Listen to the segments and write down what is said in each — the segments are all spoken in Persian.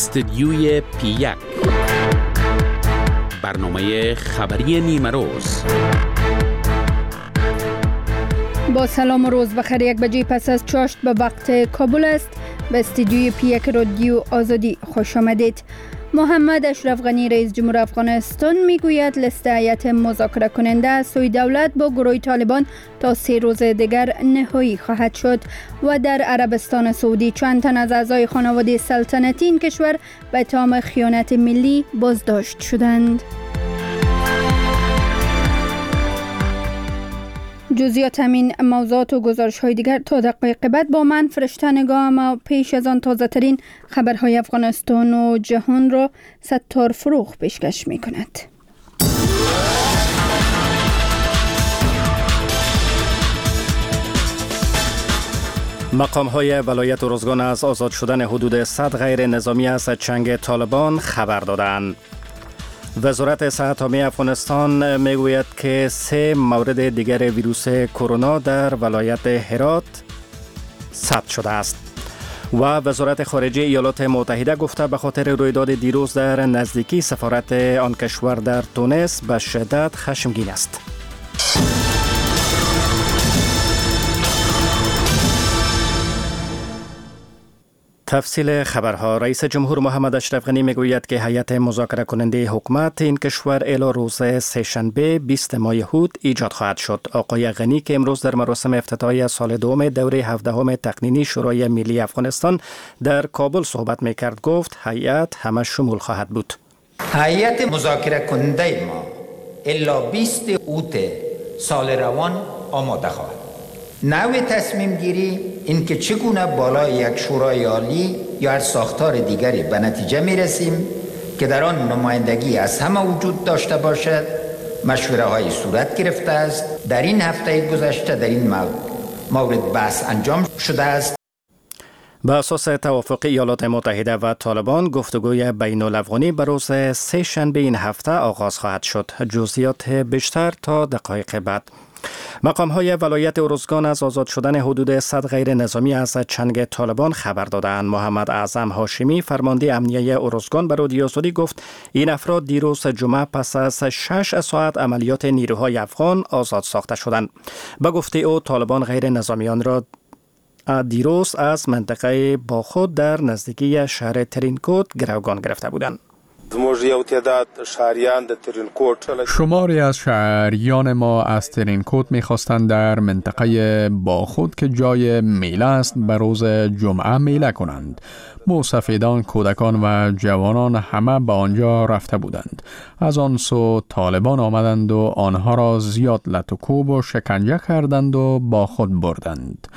استدیوی پی1 برنامه خبری نیمه روز. با سلام و روز بخیر. 1 بجه پس از چاشت به وقت کابل است. به استدیوی پی1 رادیو آزادی خوش آمدید. محمد اشرف غنی رئیس جمهور افغانستان میگوید لیست هیئت مذاکره کننده سوی دولت با گروه طالبان تا 3 روز دیگر نهایی خواهد شد و در عربستان سعودی چند تن از اعضای خانواده سلطنتی این کشور به اتهام خیانت ملی بازداشت شدند. جزئیات همین موضوعات و گزارش‌های دیگر تا دقایق بعد با من فرشته نگاه، اما پیش از آن تازه ترین خبرهای افغانستان و جهان را ستار فروغ پیشکش می‌کند. مقام‌های ولایت ارزگان از آزاد شدن حدود 100 غیر نظامی از چنگ طالبان خبر دادند. وزارت صحت عامه افغانستان میگوید که 3 مورد دیگر ویروس کرونا در ولایت هرات ثبت شده است. و وزارت خارجه ایالات متحده گفته به خاطر رویداد دیروز در نزدیکی سفارت آن کشور در تونس به شدت خشمگین است. تفصیل خبرها. رئیس جمهور محمد اشرف غنی میگوید که هیئت مذاکره کننده حکومت این کشور الی روز سه‌شنبه 20 ماه هود ایجاد خواهد شد. آقای غنی که امروز در مراسم افتتاحیه سال دوم دوره 17 تقنینی شورای ملی افغانستان در کابل صحبت میکرد گفت هیئت همه شمول خواهد بود. هیئت مذاکره کننده ما الی 20 اوت سال روان آماده خواهد. نوع تصمیم گیری این که چگونه بالای یک شورای عالی یا هر ساختار دیگری به نتیجه می رسیم که در آن نمایندگی از همه وجود داشته باشد مشوره های صورت گرفته است. در این هفته گذشته در این مورد بحث انجام شده است. به اساس توافق ایالات متحده و طالبان گفتگوی بین الافغانی به روز 3 شنبه این هفته آغاز خواهد شد. جزئیات بیشتر تا دقایق بعد. مقام‌های ولایت ارزگان از آزاد شدن حدود 100 غیر نظامی از چنگ طالبان خبر دادند. محمد اعظم هاشمی فرمانده امنیه ارزگان به رادیو آزادی گفت این افراد دیروز جمعه پس از 6 ساعت عملیات نیروهای افغان آزاد ساخته شدند. به گفته او طالبان غیر نظامیان را دیروز از منطقه باخود در نزدیکی شهر ترینکوت گروگان گرفته بودند. شماری از شهریان ما از ترینکوت می‌خواستند در منطقه باخود که جای میله است به روز جمعه میله کنند. موسفیدان، کودکان و جوانان همه به آنجا رفته بودند. از آن سو طالبان آمدند و آنها را زیاد لط و کوب و شکنجه کردند و با خود بردند.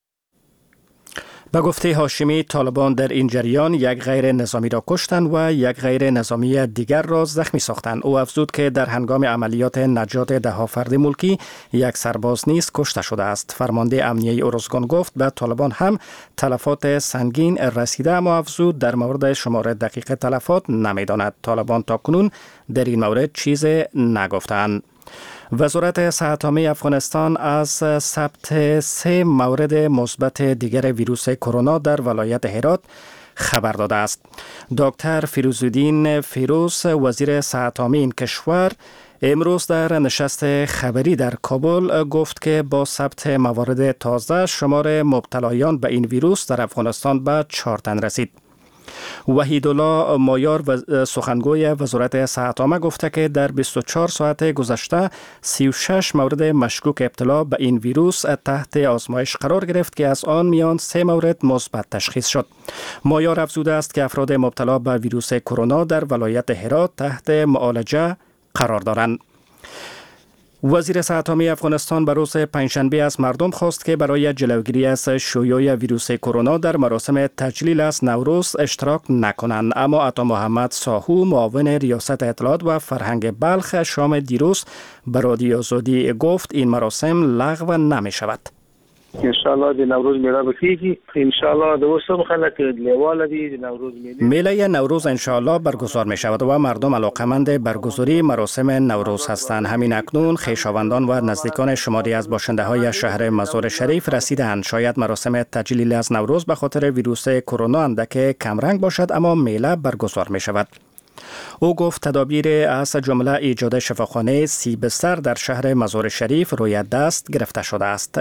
به گفته هاشمی طالبان در این جریان 1 غیر نظامی را کشتند و 1 غیر نظامی دیگر را زخمی ساختند. او افزود که در هنگام عملیات نجات 10 فرد ملکی 1 سرباز نیز کشته شده است. فرمانده امنیه ارزگان گفت به طالبان هم تلفات سنگین رسیده، اما افزود در مورد شمار دقیق تلفات نمیداند. طالبان تاکنون در این مورد چیز نگفتند. وزارت صحت عامه افغانستان از ثبت 3 مورد مثبت دیگر ویروس کرونا در ولایت هرات خبر داده است. دکتر فیروزالدین فیروز وزیر صحت عامه این کشور امروز در نشست خبری در کابل گفت که با ثبت موارد تازه شمار مبتلایان به این ویروس در افغانستان به 4 تن رسید. وحیدالله مایار سخنگوی وزارت صحت عامه گفته که در 24 ساعت گذشته 36 مورد مشکوک ابتلا به این ویروس تحت آزمایش قرار گرفت که از آن میان 3 مورد مثبت تشخیص شد. مایار افزوده است که افراد مبتلا به ویروس کرونا در ولایت هرات تحت معالجه قرار دارند. وزیر صحت عامه افغانستان به روز پنجشنبه از مردم خواست که برای جلوگیری از شیوع ویروس کرونا در مراسم تجلیل از نوروز اشتراک نکنند، اما عطا محمد ساهو معاون ریاست اطلاعات و فرهنگ بلخ شام دیروز به رادیو آزادی گفت این مراسم لغو نمی شود. انشالله د نوروز میله بکیږي. انشالله د وسم خلک لیواله دي د نوروز میله نوروز انشالله برگزار می شود و مردم علاقمند برگزاری مراسم نوروز هستند. همین اکنون خویشاوندان و نزدیکان شماری از باشنده های شهر مزار شریف رسیدند. شاید مراسم تجلیل از نوروز به خاطر ویروس کرونا اندک کمرنگ باشد، اما میله برگزار می شود. او گفت تدابیر از جمله ایجاد شفاخانه 30 بستر در شهر مزار شریف روی دست گرفته شده است.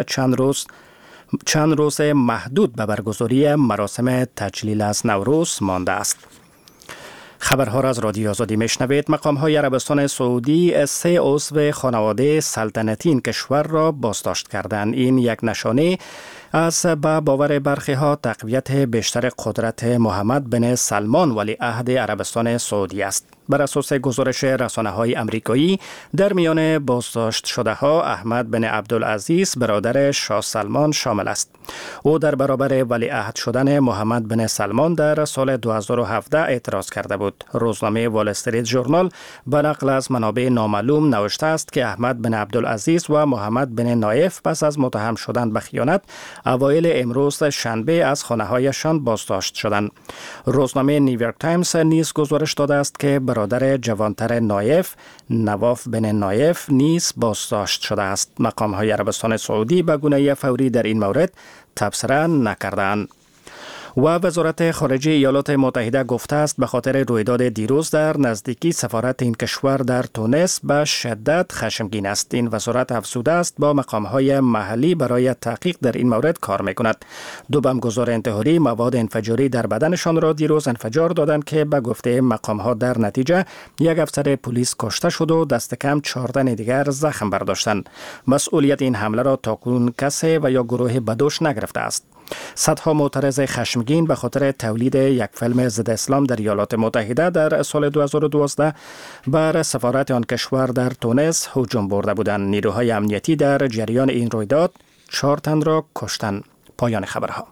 چند روز محدود به برگزاری مراسم تجلیل از نوروز مانده است. خبرها را از رادیو آزادی میشنوید. مقام‌های عربستان سعودی 3 عضو خانواده سلطنتی این کشور را بازداشت کردند. این یک نشانه از به باور برخی ها تقویت بیشتر قدرت محمد بن سلمان ولیعهد عربستان سعودی است. بر اساس گزارش رسانه‌های آمریکایی، در میان بازداشت شده ها احمد بن عبدالعزیز برادر شاه سلمان شامل است. او در برابر ولیعهد شدن محمد بن سلمان در سال 2017 اعتراض کرده بود. روزنامه وال استریت ژورنال به نقل از منابع نامعلوم نوشته است که احمد بن عبدالعزیز و محمد بن نایف پس از متهم شدن به خیانت اوایل امروز شنبه از خانه‌هایشان بازداشت شدند. روزنامه نیویورک تایمز نیز گزارش داده است که برادر جوانتر نایف، نواف بن نایف، نیز بازداشت شده است. مقام‌های عربستان سعودی به گونه فوری در این مورد تبصره نکردند. و وزارت خارجه ایالات متحده گفته است به خاطر رویداد دیروز در نزدیکی سفارت این کشور در تونس به شدت خشمگین است. این وزارت افزوده است با مقام‌های محلی برای تحقیق در این مورد کار می‌کند. 2 بمبگذار انتحاری مواد انفجاری در بدنشان را دیروز انفجار دادند که به گفته مقام‌ها در نتیجه یک افسر پلیس کشته شد و دست کم 14 دیگر زخم برداشتند. مسئولیت این حمله را تاکنون کسی و یا گروه بدوش نگرفته است. صدها معترض خشمگین به خاطر تولید یک فیلم ضد اسلام در ایالات متحده در سال 2012 بر سفارت آن کشور در تونس هجوم برده بودند. نیروهای امنیتی در جریان این رویداد 4 تن را کشتند. پایان خبرها.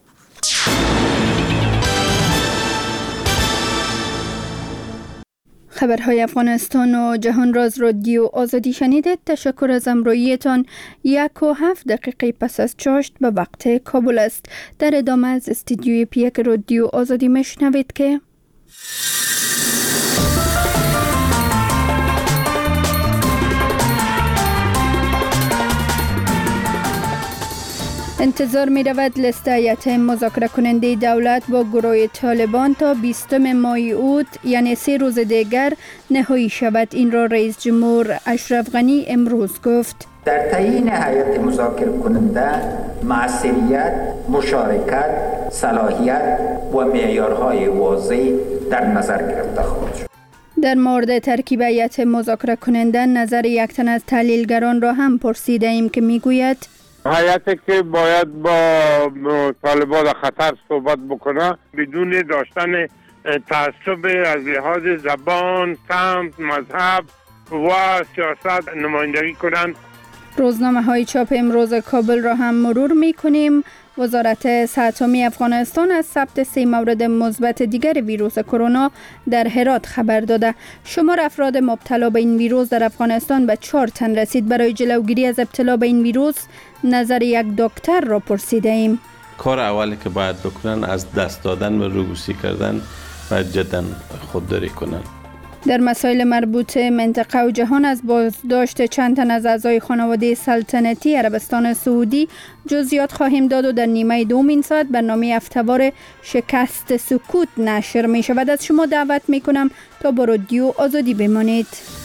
خبرهای افغانستان و جهان را از رادیو آزادی شنیدید. تشکر از همراهیتان. 1:07 دقیقه پس از چاشت به وقت کابل است. در ادامه از استودیوی پیک رادیو آزادی میشنوید که انتظار می رود لیست هیئت مذاکره کننده دولت با گروه طالبان تا 20 ماه اوت یعنی 3 روز دیگر نهایی شود. این را رئیس جمهور اشرف غنی امروز گفت. در تعیین هیئت مذاکره کننده موثریت، مشارکت، صلاحیت و معیارهای واضح در نظر گرفته خواهد شد. در مورد ترکیب هیئت مذاکره کننده نظر یک تن از تحلیلگران را هم پرسیده ایم که می گوید هیئتی که باید با طالبان خطر صحبت بکنه بدون داشتن تعصب از لحاظ زبان، سمت، مذهب و سیاست نمایندگی کنند. روزنامه های چاپ امروز کابل را هم مرور می کنیم. وزارت صحت عامه افغانستان از ثبت 3 مورد مثبت دیگر ویروس کرونا در هرات خبر داده. شمار افراد مبتلا به این ویروس در افغانستان به 4 تن رسید. برای جلوگیری از ابتلا به این ویروس نظر یک دکتر را پرسیده ایم. کار اولی که باید بکنن از دست دادن و روگوسی کردن و جدا خودداری کنن. در مسائل مربوط منطقه و جهان از بازداشت چند تن از اعضای خانواده سلطنتی عربستان سعودی جزئیات خواهیم داد و در نیمه دوم این ساعت برنامه هفته‌وار شکست سکوت نشر می شود. از شما دعوت می کنم تا با رادیو آزادی بمانید.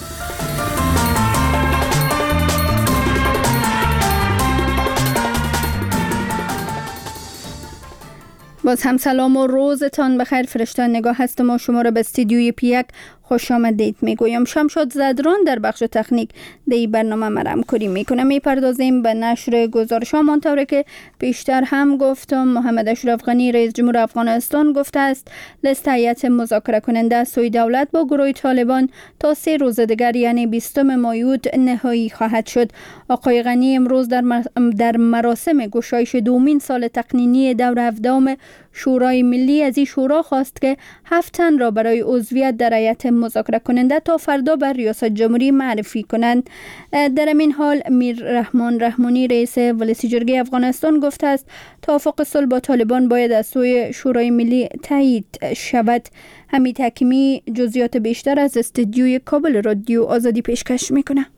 باز هم سلام و روزتان بخیر. فرشته نگاه هستم و شما را به استودیوی پیک خوش آمدید میگویم. شمشاد زدران در بخش تکنیک دی برنامه مرم کاری میکنم. میپردازیم به نشر گزارش ها. منطوره که بیشتر هم گفتم محمد اشرف غنی رئیس جمهور افغانستان گفته است لیست هیئت مذاکره کننده سوی دولت با گروه طالبان تا 3 روز دیگر یعنی 20 ماه اوت نهایی خواهد شد. آقای غنی امروز در مراسم گشایش دومین سال تقنینی دور 17 شورای ملی از این شورا خواست که 7 تن را برای عضویت در هیئت مذاکره کننده تا فردا بر ریاست جمهوری معرفی کنند. در این حال میر رحمان رحمانی رئیس ولسی جرگه افغانستان گفته است توافق صلح با طالبان باید از سوی شورای ملی تایید شود. حمید حکیمی جزئیات بیشتر از استودیوی کابل رادیو آزادی پیشکش میکنه.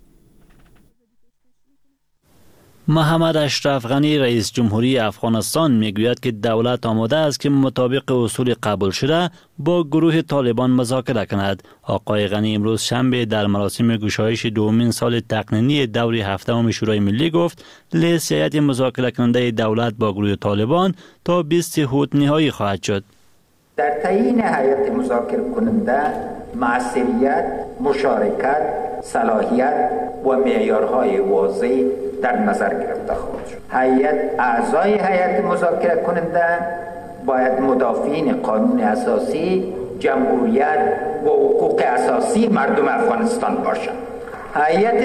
محمد اشرف غنی رئیس جمهوری افغانستان میگوید که دولت آماده است که مطابق اصول قبول شده با گروه طالبان مذاکره کند. آقای غنی امروز شنبه در مراسم گشایش دومین سال تقنینی دور هفتم شورای ملی گفت لیست هیئت مذاکره کننده دولت با گروه طالبان تا 20 هوت نهایی خواهد شد. در تعیین هیئت مذاکره کننده معصیت، مشارکت، صلاحیت و معیارهای واضح در نظر گرفته خواهد شد. اعضای هیئت مذاکره کننده باید مدافعین قانون اساسی، جمهوریت و حقوق اساسی مردم افغانستان باشند. هیئت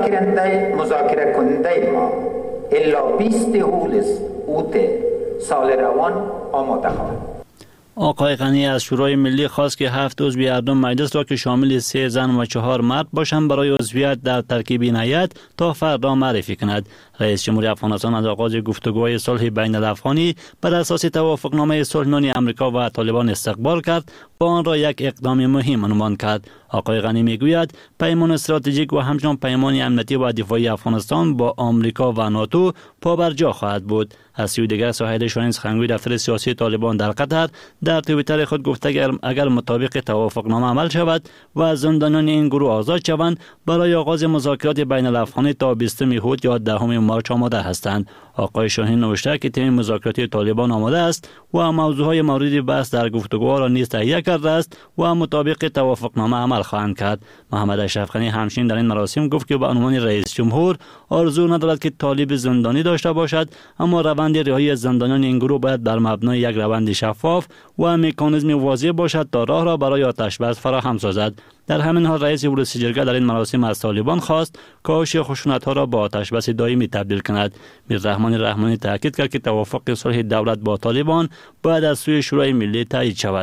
مذاکره کننده ما الا 20 اوت سال روان آماده خواهد. آقای غنی از شورای ملی خواست که 7 عضو هردم مجلس را که شامل 3 زن و 4 مرد باشند برای عضویت در ترکیب این هیئت تا فردا معرفی کند. رئیس جمهوری افغانستان از آغاز گفتگوهای صلح بین الافغانی بر اساس توافقنامه صلح میان آمریکا و طالبان استقبال کرد و آن را یک اقدام مهم عنوان کرد. آقای غنی میگوید پیمان استراتژیک و همچنین پیمان امنیتی و دفاعی افغانستان با آمریکا و ناتو پابرجا خواهد بود. از سوی دیگر سهیل شاهین سخنگوی دفتر سیاسی طالبان در قطر در توییتر خود گفته اگر مطابق توافقنامه عمل شود و زندانیان این گروه آزاد شوند برای آغاز مذاکرات بین الافغانی تا 20 هوت یا 10 مارچ آماده هستند. آقای شاهین نوشته که تیم مذاکراتی طالبان آماده است و موضوعهای مورد بحث در گفتگوها را نیز تهیه کرده است و مطابق توافقنامه عمل خواهند کرد. محمد اشرف غنی همچنین در این مراسم گفت که به عنوان رئیس جمهور آرزو ندارد که طالب زندانی داشته باشد، اما روند رهایی زندانیان این گروه باید بر مبنای یک روند شفاف و مکانیزم واضح باشد تا راه را برای آتش‌بس فراهم سازد. در همین حال رئیس ولسی جرگه در این مراسم از طالبان خواست کاهش خشونت‌ها را با آتش‌بس دائمی تبدیل کند. میر رحمان رحمانی تاکید کرد که توافق صلح دولت با طالبان باید از سوی شورای ملی تایید شود.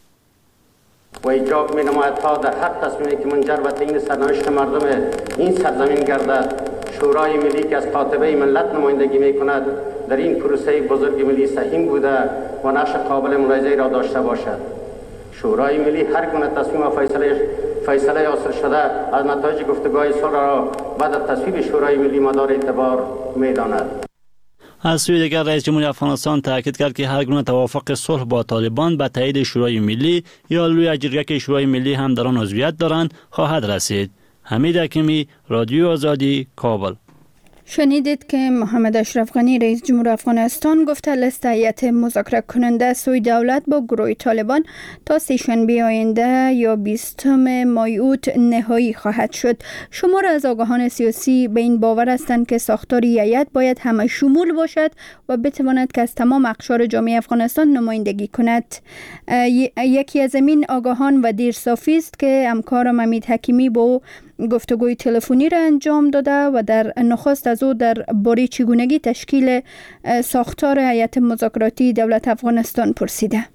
و ایجاب می‌نماید تا در هر تصمیمی که منجر به تعیین سرنوشت مردم این سرزمین گردد، شورای ملی که از قاطبه ملت نمایندگی می‌کند در این پروسه بزرگ ملی سهیم بوده و نقش قابل ملاحظه‌ای را داشته باشد. شورای ملی هر گونه تصمیم و فیصله حاصل شده از نتایج گفتگوهای صلح را بعد از تصویب شورای ملی مدار اعتبار می‌داند. از سوی دیگر رئیس جمهوری افغانستان تاکید کرد که هر گونه توافق صلح با طالبان به تایید شورای ملی یا لوی جرگه که شورای ملی هم در آن عضویت دارند خواهد رسید. حمید حکیمی، رادیو آزادی، کابل. شنیدید که محمد اشرف غنی رئیس جمهور افغانستان گفته لیست هیئت مذاکره کننده سوی دولت با گروه طالبان تا سه‌شنبه آینده یا 20 مای اوت نهایی خواهد شد. شمار از آگاهان سیاسی به این باور هستند که ساختار هیئت باید همه شمول باشد و بتواند که از تمام اقشار جامعه افغانستان نمایندگی کند. یکی از این آگاهان و دیرصافی است که همکارم حمید حکیمی با گفتگوی تلفنی را انجام داده و در نخست از او در باره چگونگی تشکیل ساختار هیئت مذاکراتی دولت افغانستان پرسیده.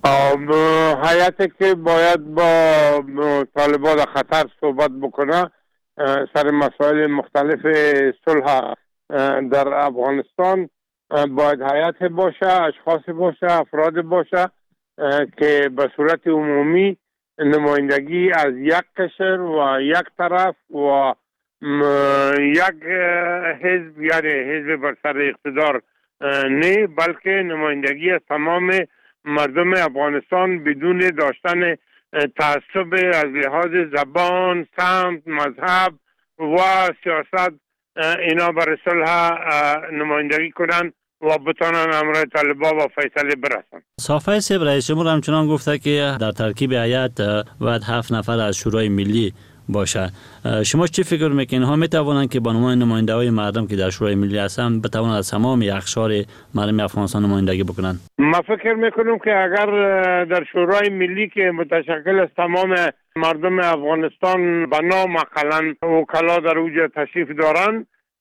هیئتی که باید با طالبان خطر صحبت بکنه سر مسائل مختلف صلح در افغانستان، باید هیئت باشه، اشخاص باشه، افراد باشه که به صورت عمومی نمایندگی از یک قشر و یک طرف و یک حزب، یعنی حزب بر سر اقتدار نه، بلکه نمایندگی از تمام مردم افغانستان بدون داشتن تعصب از لحاظ زبان، سمت، مذهب و سیاست اینا بر صلح نمایندگی کنند و بتانن امر طالبان و فیصله برسن. صافی صاحب رئیس جمهور همچنان گفته که در ترکیب هیئت باید 7 نفر از شورای ملی باشه. شما چی فکر میکنید اینها میتوانند که به عنوان نماینده های مردم که در شورای ملی هستند بتوانند از تمام اقشار مردم افغانستان نمایندگی بکنند؟ ما فکر میکنم که اگر در شورای ملی که متشکل از تمام مردم افغانستان به نام مثلا وکلا در اوج تشریف دارند،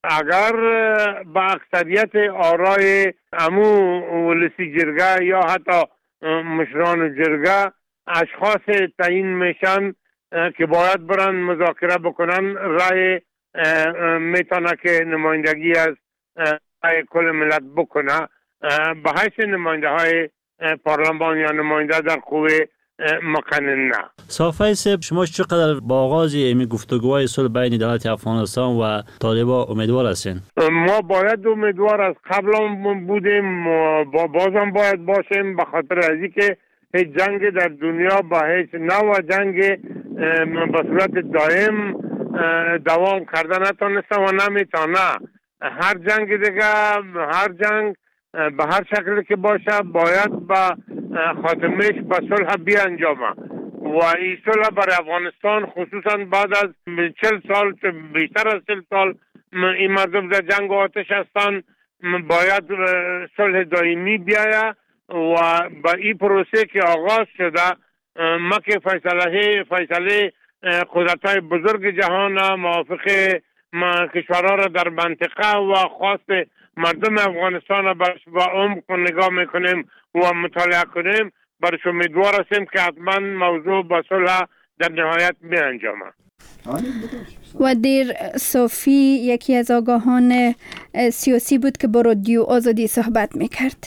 اگر با اکثریت آرای امو ولسی جرگه یا حتی مشران جرگه اشخاص تعیین میشن که باید برن مذاکره بکنن، رای میتونه که نمایندگی از رای کل ملت بکنه به حیث نماینده های پارلمان یا نماینده در قوه مقننه. صافی صاحب، شما چقدر با آغاز این گفتگوهای صلح بین دولت افغانستان و طالبان امیدوار هستین؟ ما باید امیدوار از قبل هم بودیم، بازم باید باشیم، به خاطر از اینکه هیچ جنگ در دنیا با هیچ نوع جنگ به صورت دائم دوام کرده نتونسته و نمیتونه. هر جنگ دیگه، هر جنگ به هر شکلی که باشه باید با خاتمش به صلح بیانجامه و این صلح برای افغانستان خصوصا بعد از 40 سال، بیشتر از 40 سال این مردم در جنگ و آتش هستن، باید صلح دائمی بیاید و با این پروسه که آغاز شده ما که فیصله قدرت‌های بزرگ جهان موافق کشورها را در منطقه و خاص مردم افغانستان را با عمق نگاه میکنیم و مطالعه کنیم، برش امیدوار هستیم که حتما موضوع با صلح در نهایت می انجامه. و دیر صافی یکی از آگاهان سیاسی بود که با رادیو آزادی صحبت میکرد.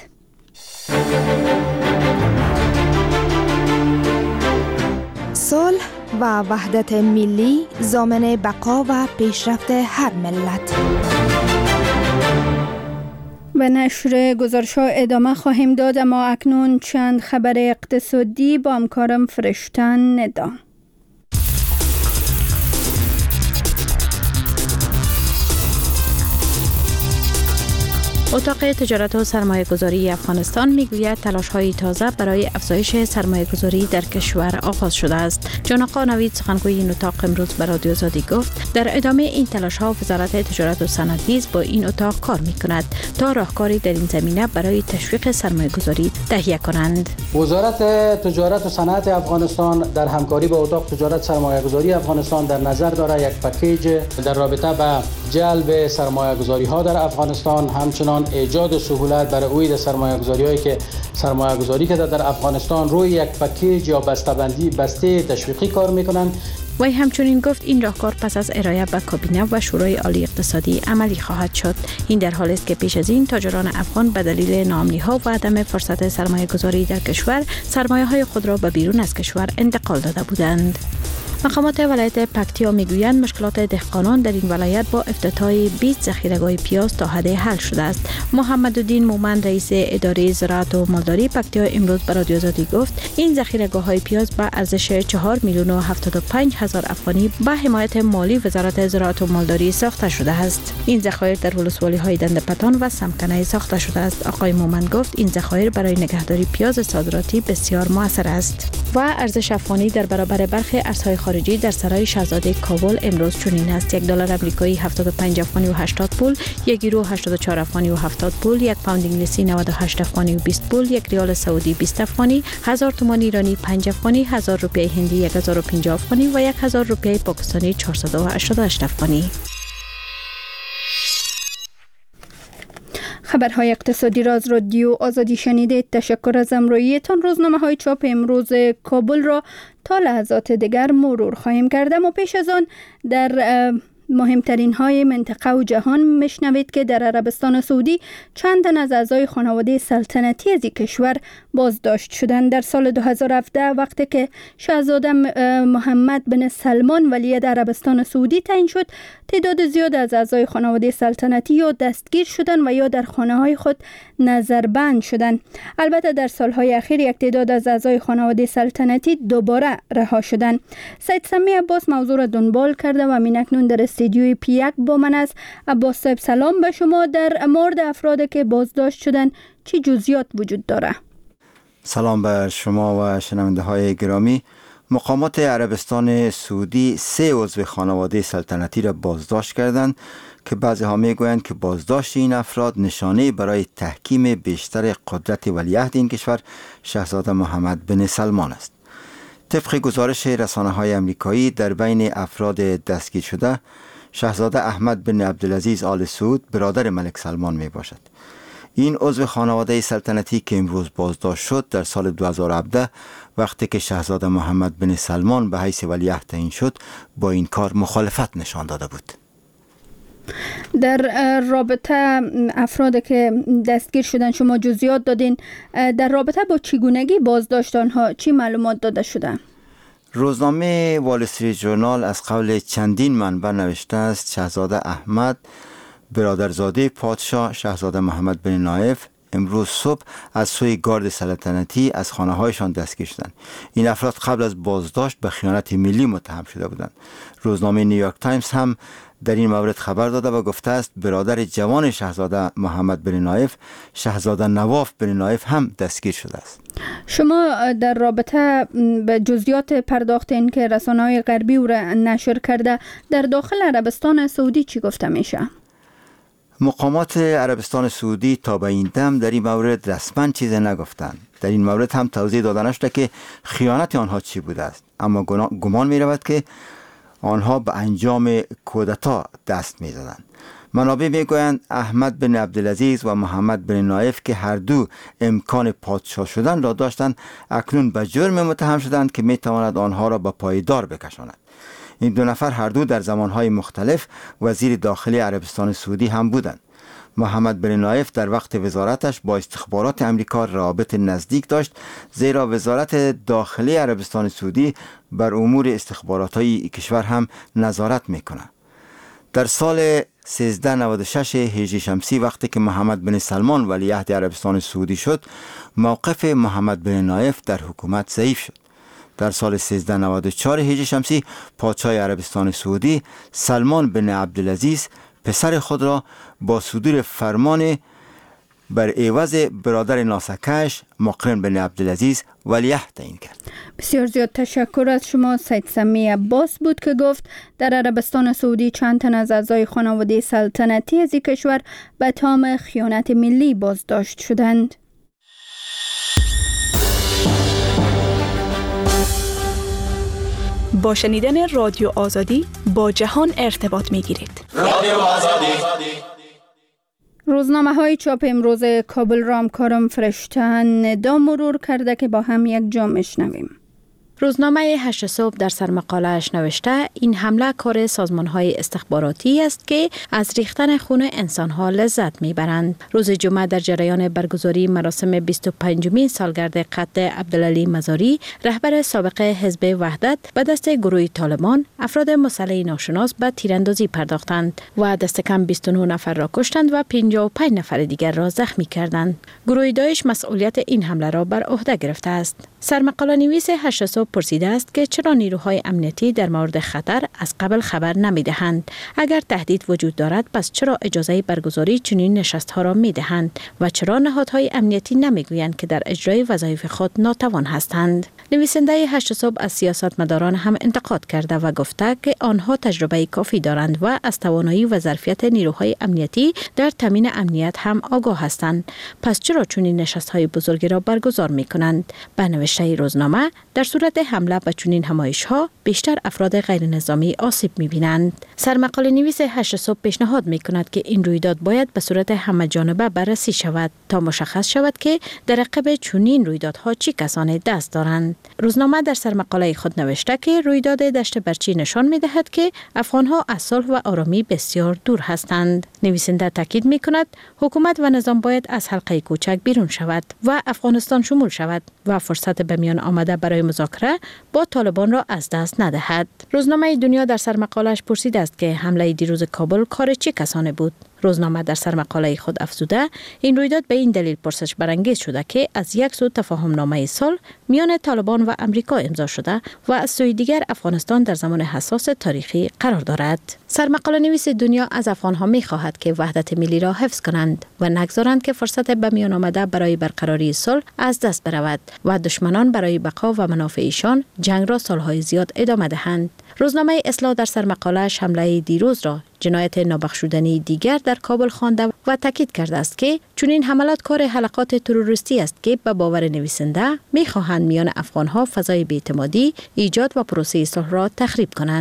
صلح و وحدت ملی ضامن بقا و پیشرفت هر ملت. به نشر گزارش‌ها ادامه خواهیم داد، اما اکنون چند خبر اقتصادی با همکارم فرشتن ندا. اتاق تجارت و سرمایه گذاری افغانستان میگوید تلاش‌های تازه برای افزایش سرمایه گذاری در کشور آغاز شده است. جان آقا نوید سخنگوی این اتاق امروز به رادیو آزادی گفت در ادامه این تلاش‌ها وزارت تجارت و صنعت نیز با این اتاق کار می‌کند تا راهکاری در این زمینه برای تشویق سرمایه گذاری تهیه کنند. وزارت تجارت و صنعت افغانستان در همکاری با اتاق تجارت سرمایه گذاری افغانستان در نظر دارد یک پکیج در رابطه با جلب سرمایه گذاری‌ها در افغانستان، همچنین ایجاد سهولت برای اوید سرمایه‌گذاری‌هایی که سرمایه‌گذاری که در افغانستان روی یک پکیج یا بسته تشویقی کار می‌کنند. وی همچنین گفت این راهکار پس از ارائه به کابینه و شورای عالی اقتصادی عملی خواهد شد. این در حالی است که پیش از این تاجران افغان به دلیل ناامنی‌ها و عدم فرصت سرمایه‌گذاری در کشور سرمایه‌های خود را به بیرون از کشور انتقال داده بودند. مقامات ولایت پکتیا میگویند مشکلات دهقانان در این ولایت با افتتاح 20 ذخیره‌گاه پیاز تا حد حل شده است. محمدالدین مومند رئیس اداره زراعت و مالداری پکتیا امروز به رادیو آزادی گفت این ذخیره‌گاه‌های پیاز با ارزش 4,075,000 افغانی به حمایت مالی وزارت زراعت و مالداری ساخته شده است. این ذخایر در ولسوالی‌های دندپتان و سمکنه ساخته شده است. آقای مومند گفت این ذخایر برای نگهداری پیاز صادراتی بسیار مؤثر است و ارزش افغانی در برابر برخی ارزهای خارجی در سرای شاهزاده کابل امروز چنین است: $1 آمریکایی 75 افغانی و 80 پول، یک یورو 84 افغانی و 70 پول، یک پوند انگلیسی 98 افغانی و 20 پول، یک ریال سعودی 20 افغانی، 1000 تومان ایرانی 5 افغانی، 1000 روپیه هندی 1050 افغانی و 1000 روپیه پاکستانی 488 افغانی. خبرهای اقتصادی را از رادیو آزادی شنیدید. تشکر از همراهیتان. روزنامه‌های چاپ امروز کابل را تا لحظات دیگر مرور خواهیم کرد، اما پیش از آن در مهمترین های منطقه و جهان میشنوید که در عربستان سعودی چند تن از اعضای خانواده سلطنتی از این کشور بازداشت شدند. در سال 2017 وقتی که شاهزاده محمد بن سلمان ولیعهد عربستان سعودی تعیین شد، تعداد زیاد از اعضای خانواده سلطنتی یا دستگیر شدند و یا در خانه‌های خود نظربند شدند. البته در سالهای اخیر یک تعداد از اعضای خانواده سلطنتی دوباره رها شدند. سید سمی عباس موضوع را دنبال کرده و اکنون در استودیوی پی1 با من است. عباس صاحب سلام به شما. در مورد افرادی که بازداشت شدن چی جزئیات وجود داره؟ سلام بر شما و شنونده های گرامی. مقامات عربستان سعودی 3 عضو خانواده سلطنتی را بازداشت کردند که بعضی ها می گویند که بازداشت این افراد نشانه برای تحکیم بیشتر قدرت ولیعهد این کشور شاهزاده محمد بن سلمان است. طبق گزارش رسانه‌های آمریکایی در بین افراد دستگیر شده شاهزاده احمد بن عبدالعزیز آل سعود برادر ملک سلمان می باشد. این عضو خانواده سلطنتی که امروز بازداشت شد در سال 2017 وقتی که شاهزاده محمد بن سلمان به حیث ولیعهد تعیین شد با این کار مخالفت نشان داده بود. در رابطه افراد که دستگیر شدن شما جزئیات دادین، در رابطه با چگونگی بازداشت آنها چی معلومات داده شده؟ روزنامه وال استریت ژورنال از قول چندین منبع نوشته است شاهزاده احمد برادرزاده پادشاه شاهزاده محمد بن نایف امروز صبح از سوی گارد سلطنتی از خانه هایشان دستگیر شدند. این افراد قبل از بازداشت به خیانت ملی متهم شده بودند. روزنامه نیویورک تایمز هم در این مورد خبر داده و گفته است برادر جوان شاهزاده محمد بن نایف شاهزاده نواف بن نایف هم دستگیر شده است. شما در رابطه به جزئیات پرداختین که رسانه‌های غربی او را نشر کرده، در داخل عربستان سعودی چی گفته میشه؟ مقامات عربستان سعودی تا به این دم در این مورد رسما چیزی نگفتند. در این مورد هم توضیح داده نشده که خیانت آنها چی بوده است، اما گمان می رود که آنها به انجام کودتا دست می زدند. منابع می گویند احمد بن عبدالعزیز و محمد بن نایف که هر دو امکان پادشاه شدن را داشتند اکنون به جرم متهم شدند که می تواند آنها را به پایدار بکشاند. این دو نفر هر دو در زمانهای مختلف وزیر داخلی عربستان سعودی هم بودند. محمد بن نایف در وقت وزارتش با استخبارات امریکا رابط نزدیک داشت، زیرا وزارت داخلی عربستان سعودی بر امور استخبارات‌های کشور هم نظارت می‌کند. در سال 1396 هجری شمسی وقتی که محمد بن سلمان ولیعهد عربستان سعودی شد، موقف محمد بن نایف در حکومت ضعیف شد. در سال 1394 هجری شمسی پادشاه عربستان سعودی سلمان بن عبدالعزیز پسر خود را با صدور فرمان بر عوض برادر ناسکش مقرن بن عبدالعزیز ولیعهد تعیین کرد. بسیار زیاد تشکر از شما. سید سمی عباس بود که گفت در عربستان سعودی چند تن از اعضای خانواده سلطنتی از این کشور به اتهام خیانت ملی بازداشت شدند. با شنیدن رادیو آزادی با جهان ارتباط می گیرید. رادیو آزادی. روزنامه های چاپ امروز کابل را همکارم فرشته ندا مرور کرده که با هم یک جا میشنویم. روزنامه 8 صبح در سرمقاله‌اش نوشته این حمله کار سازمان‌های استخباراتی است که از ریختن خون انسان‌ها لذت می‌برند. روز جمعه در جریان برگزاری مراسم 25مین سالگرد قتل عبدالعلی مزاری، رهبر سابق حزب وحدت، به دست گروه طالبان افراد مسلح ناشناس به تیراندازی پرداختند و دست کم 29 نفر را کشتند و 55 نفر دیگر را زخمی کردند. گروه داعش مسئولیت این حمله را بر عهده گرفته است. سرمقاله نویس 8 صبح پرسیده است که چرا نیروهای امنیتی در مورد خطر از قبل خبر نمی‌دهند؟ اگر تهدید وجود دارد پس چرا اجازه برگزاری چنین نشست‌ها را می‌دهند و چرا نهادهای امنیتی نمی‌گویند که در اجرای وظایف خود ناتوان هستند؟ نویسنده 8 صبح از سیاستمداران هم انتقاد کرده و گفته که آنها تجربه کافی دارند و از توانایی و ظرفیت نیروهای امنیتی در تامین امنیت هم آگاه هستند. پس چرا چنین نشست‌های بزرگی را برگزار می‌کنند؟ به نوشته روزنامه در صورت حمله به چنین همایش‌ها بیشتر افراد غیر نظامی آسیب می‌بینند. سرمقاله نویس 8 صبح پیشنهاد می‌کند که این رویداد باید به صورت همه جانبه بررسی شود تا مشخص شود که در عقب چنین رویدادها چه کسانی دست دارند. روزنامه در سرمقاله خود نوشته که رویداد دشت برچی نشان می‌دهد که افغان‌ها از صلح و آرامی بسیار دور هستند. نویسنده تاکید می‌کند حکومت و نظام باید از حلقه کوچک بیرون شود و افغانستان شمول شود و فرصت به میان آمده برای مذاکره با طالبان را از دست ندهد. روزنامه دنیا در سرمقاله‌اش پرسیده است که حمله دیروز کابل کار چه کسانی بود؟ روزنامه در سرمقاله خود افزوده این رویداد به این دلیل پرسش برانگیز شده که از یک سو تفاهم‌نامه صلح میان طالبان و امریکا امضا شده و از سوی دیگر افغانستان در زمان حساس تاریخی قرار دارد. سرمقاله نویس دنیا از افغان‌ها می‌خواهد که وحدت ملی را حفظ کنند و نگذارند که فرصت به میان آمده برای برقراری صلح از دست برود و دشمنان برای بقا و منافع ایشان جنگ را سالهای زیاد ادامه دهند. روزنامه اصلاح در سرمقاله‌اش حمله دیروز را جنایت نابخشودنی دیگر در کابل خوانده و تاکید کرده است که چنین حملات کار حلقات تروریستی است که به باور نویسنده می‌خواهند میان افغان‌ها فضای بی‌اعتمادی ایجاد و پروسه صلح را تخریب کنند.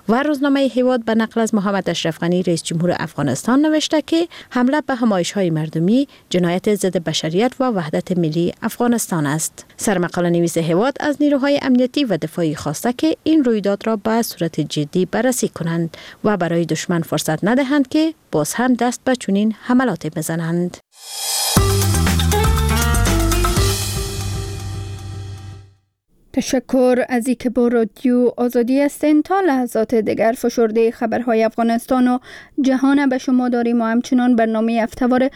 و روزنامه هیواد به نقل از محمد اشرف غنی رئیس جمهور افغانستان نوشته که حمله به همایش‌های مردمی جنایت ضد بشریت و وحدت ملی افغانستان است. سرمقاله نویس هیواد از نیروهای امنیتی و دفاعی خواسته که این رویداد را به صورت جدی بررسی کنند و برای دشمن فرصت ندهند که باز هم دست به چنین حملاتی بزنند. تشکر از اینکه با رادیو آزادی هستین. تا لحظات دیگر فشرده خبرهای افغانستان و جهان به شما داریم و همچنان برنامه هفته‌وار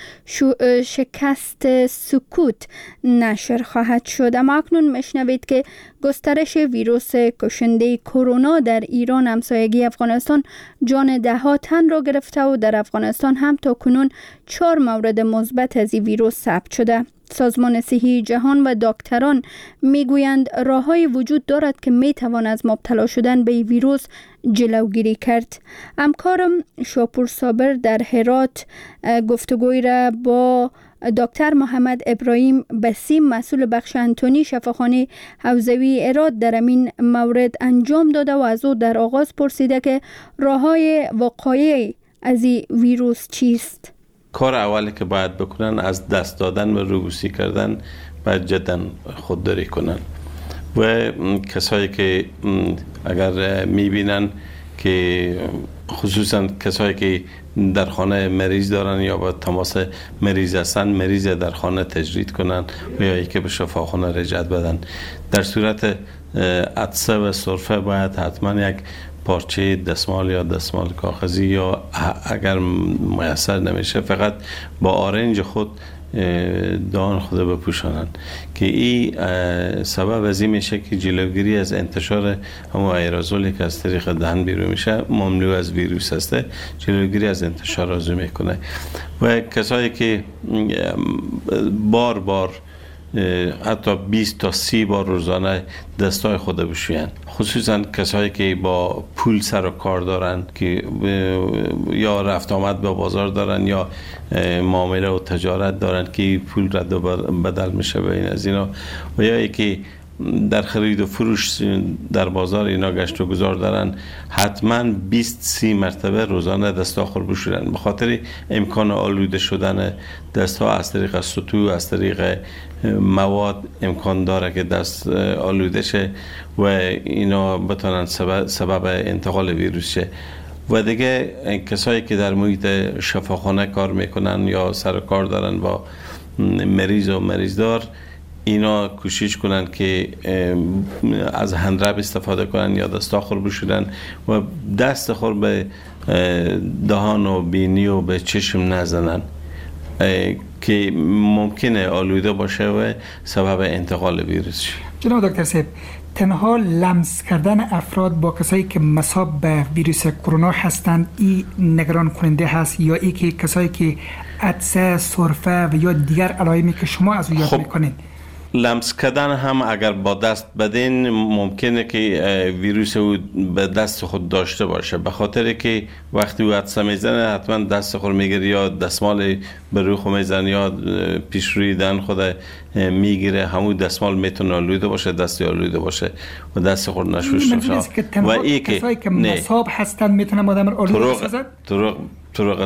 شکست سکوت نشر خواهد شد. اما اکنون میشنوید که گسترش ویروس کشنده کرونا در ایران همسایگی افغانستان جان ده‌ها تن را گرفته و در افغانستان هم تا کنون 4 مورد مثبت از این ویروس ثبت شده. سازمان صحی جهان و دکتران میگویند راه‌های وجود دارد که میتوان از مبتلا شدن به این ویروس جلوگیری کرد. همکارم شاپور صابر در هرات گفتگوی را با دکتر محمد ابراهیم بسیم مسئول بخش انتونی شفاخانه حوزوی هرات در این مورد انجام داده و از او در آغاز پرسیده که راه‌های وقایعی از این ویروس چیست؟ کار اولی که باید بکنن از دست دادن و روبوسی کردن باید جدا خودداری کنن و کسایی که اگر میبینن که خصوصا کسایی که در خانه مریض دارن یا با تماس مریض هستن مریض در خانه تجرید کنن و یا که به شفاخانه رجعت بدن. در صورت عطسه و سرفه باید حتما یک پارچه دستمال یا دستمال کاغذی یا اگر میسر نمیشه فقط با آرنج خود دهان خود بپوشانن که این سبب از این میشه که جلوگیری از انتشار همون ایرازولی که از طریق دهن بیرون میشه مملو از ویروس هسته جلوگیری از انتشار آزو میکنه. و کسایی که بار بار حتی 20 تا 30 بار روزانه دستای خود بشوین، خصوصا کسایی که با پول سر و کار دارن که یا رفت آمد به بازار دارن یا معامله و تجارت دارن که پول رد و بدل میشه بین از اینا و یا که در خرید و فروش در بازار اینا گشت و گذار دارن حتما 20-30 مرتبه روزانه دستا خور بشورن به خاطر امکان آلوده شدن دستا از طریق سطو از طریق مواد امکان داره که دست آلوده شه و اینا بتونن سبب انتقال ویروس شه. و دیگه کسایی که در محیط شفاخانه کار میکنن یا سر کار دارن با مریض و مریضدار اینا کوشش کنن که از هندرب استفاده کنن یا دستاخور بشورن و دست خور به دهان و بینی و به چشم نزنن که ممکنه آلوده باشه و سبب انتقال ویروس شه. جناب دکتر صاحب، تنها لمس کردن افراد با کسایی که مصاب به ویروس کرونا هستند این نگران کننده هست یا ای که کسایی که عطسه، سرفه و یا دیگر علائمی که شما از او یاد میکنین؟ لمس کردن هم اگر با دست بدین ممکنه که ویروس او به دست خود داشته باشه به خاطر که وقتی او عطسه میزنه حتما دست خود میگیره یا دستمال به روی خود میزنه یا پیش روی دهن خود میگیره همون دستمال میتونه آلوده باشه دستی آلوده باشه و دست خود نشوشته باشه. و این که کسایی که مصاب هستن میتونن آدم آلوده بسازن؟ طرق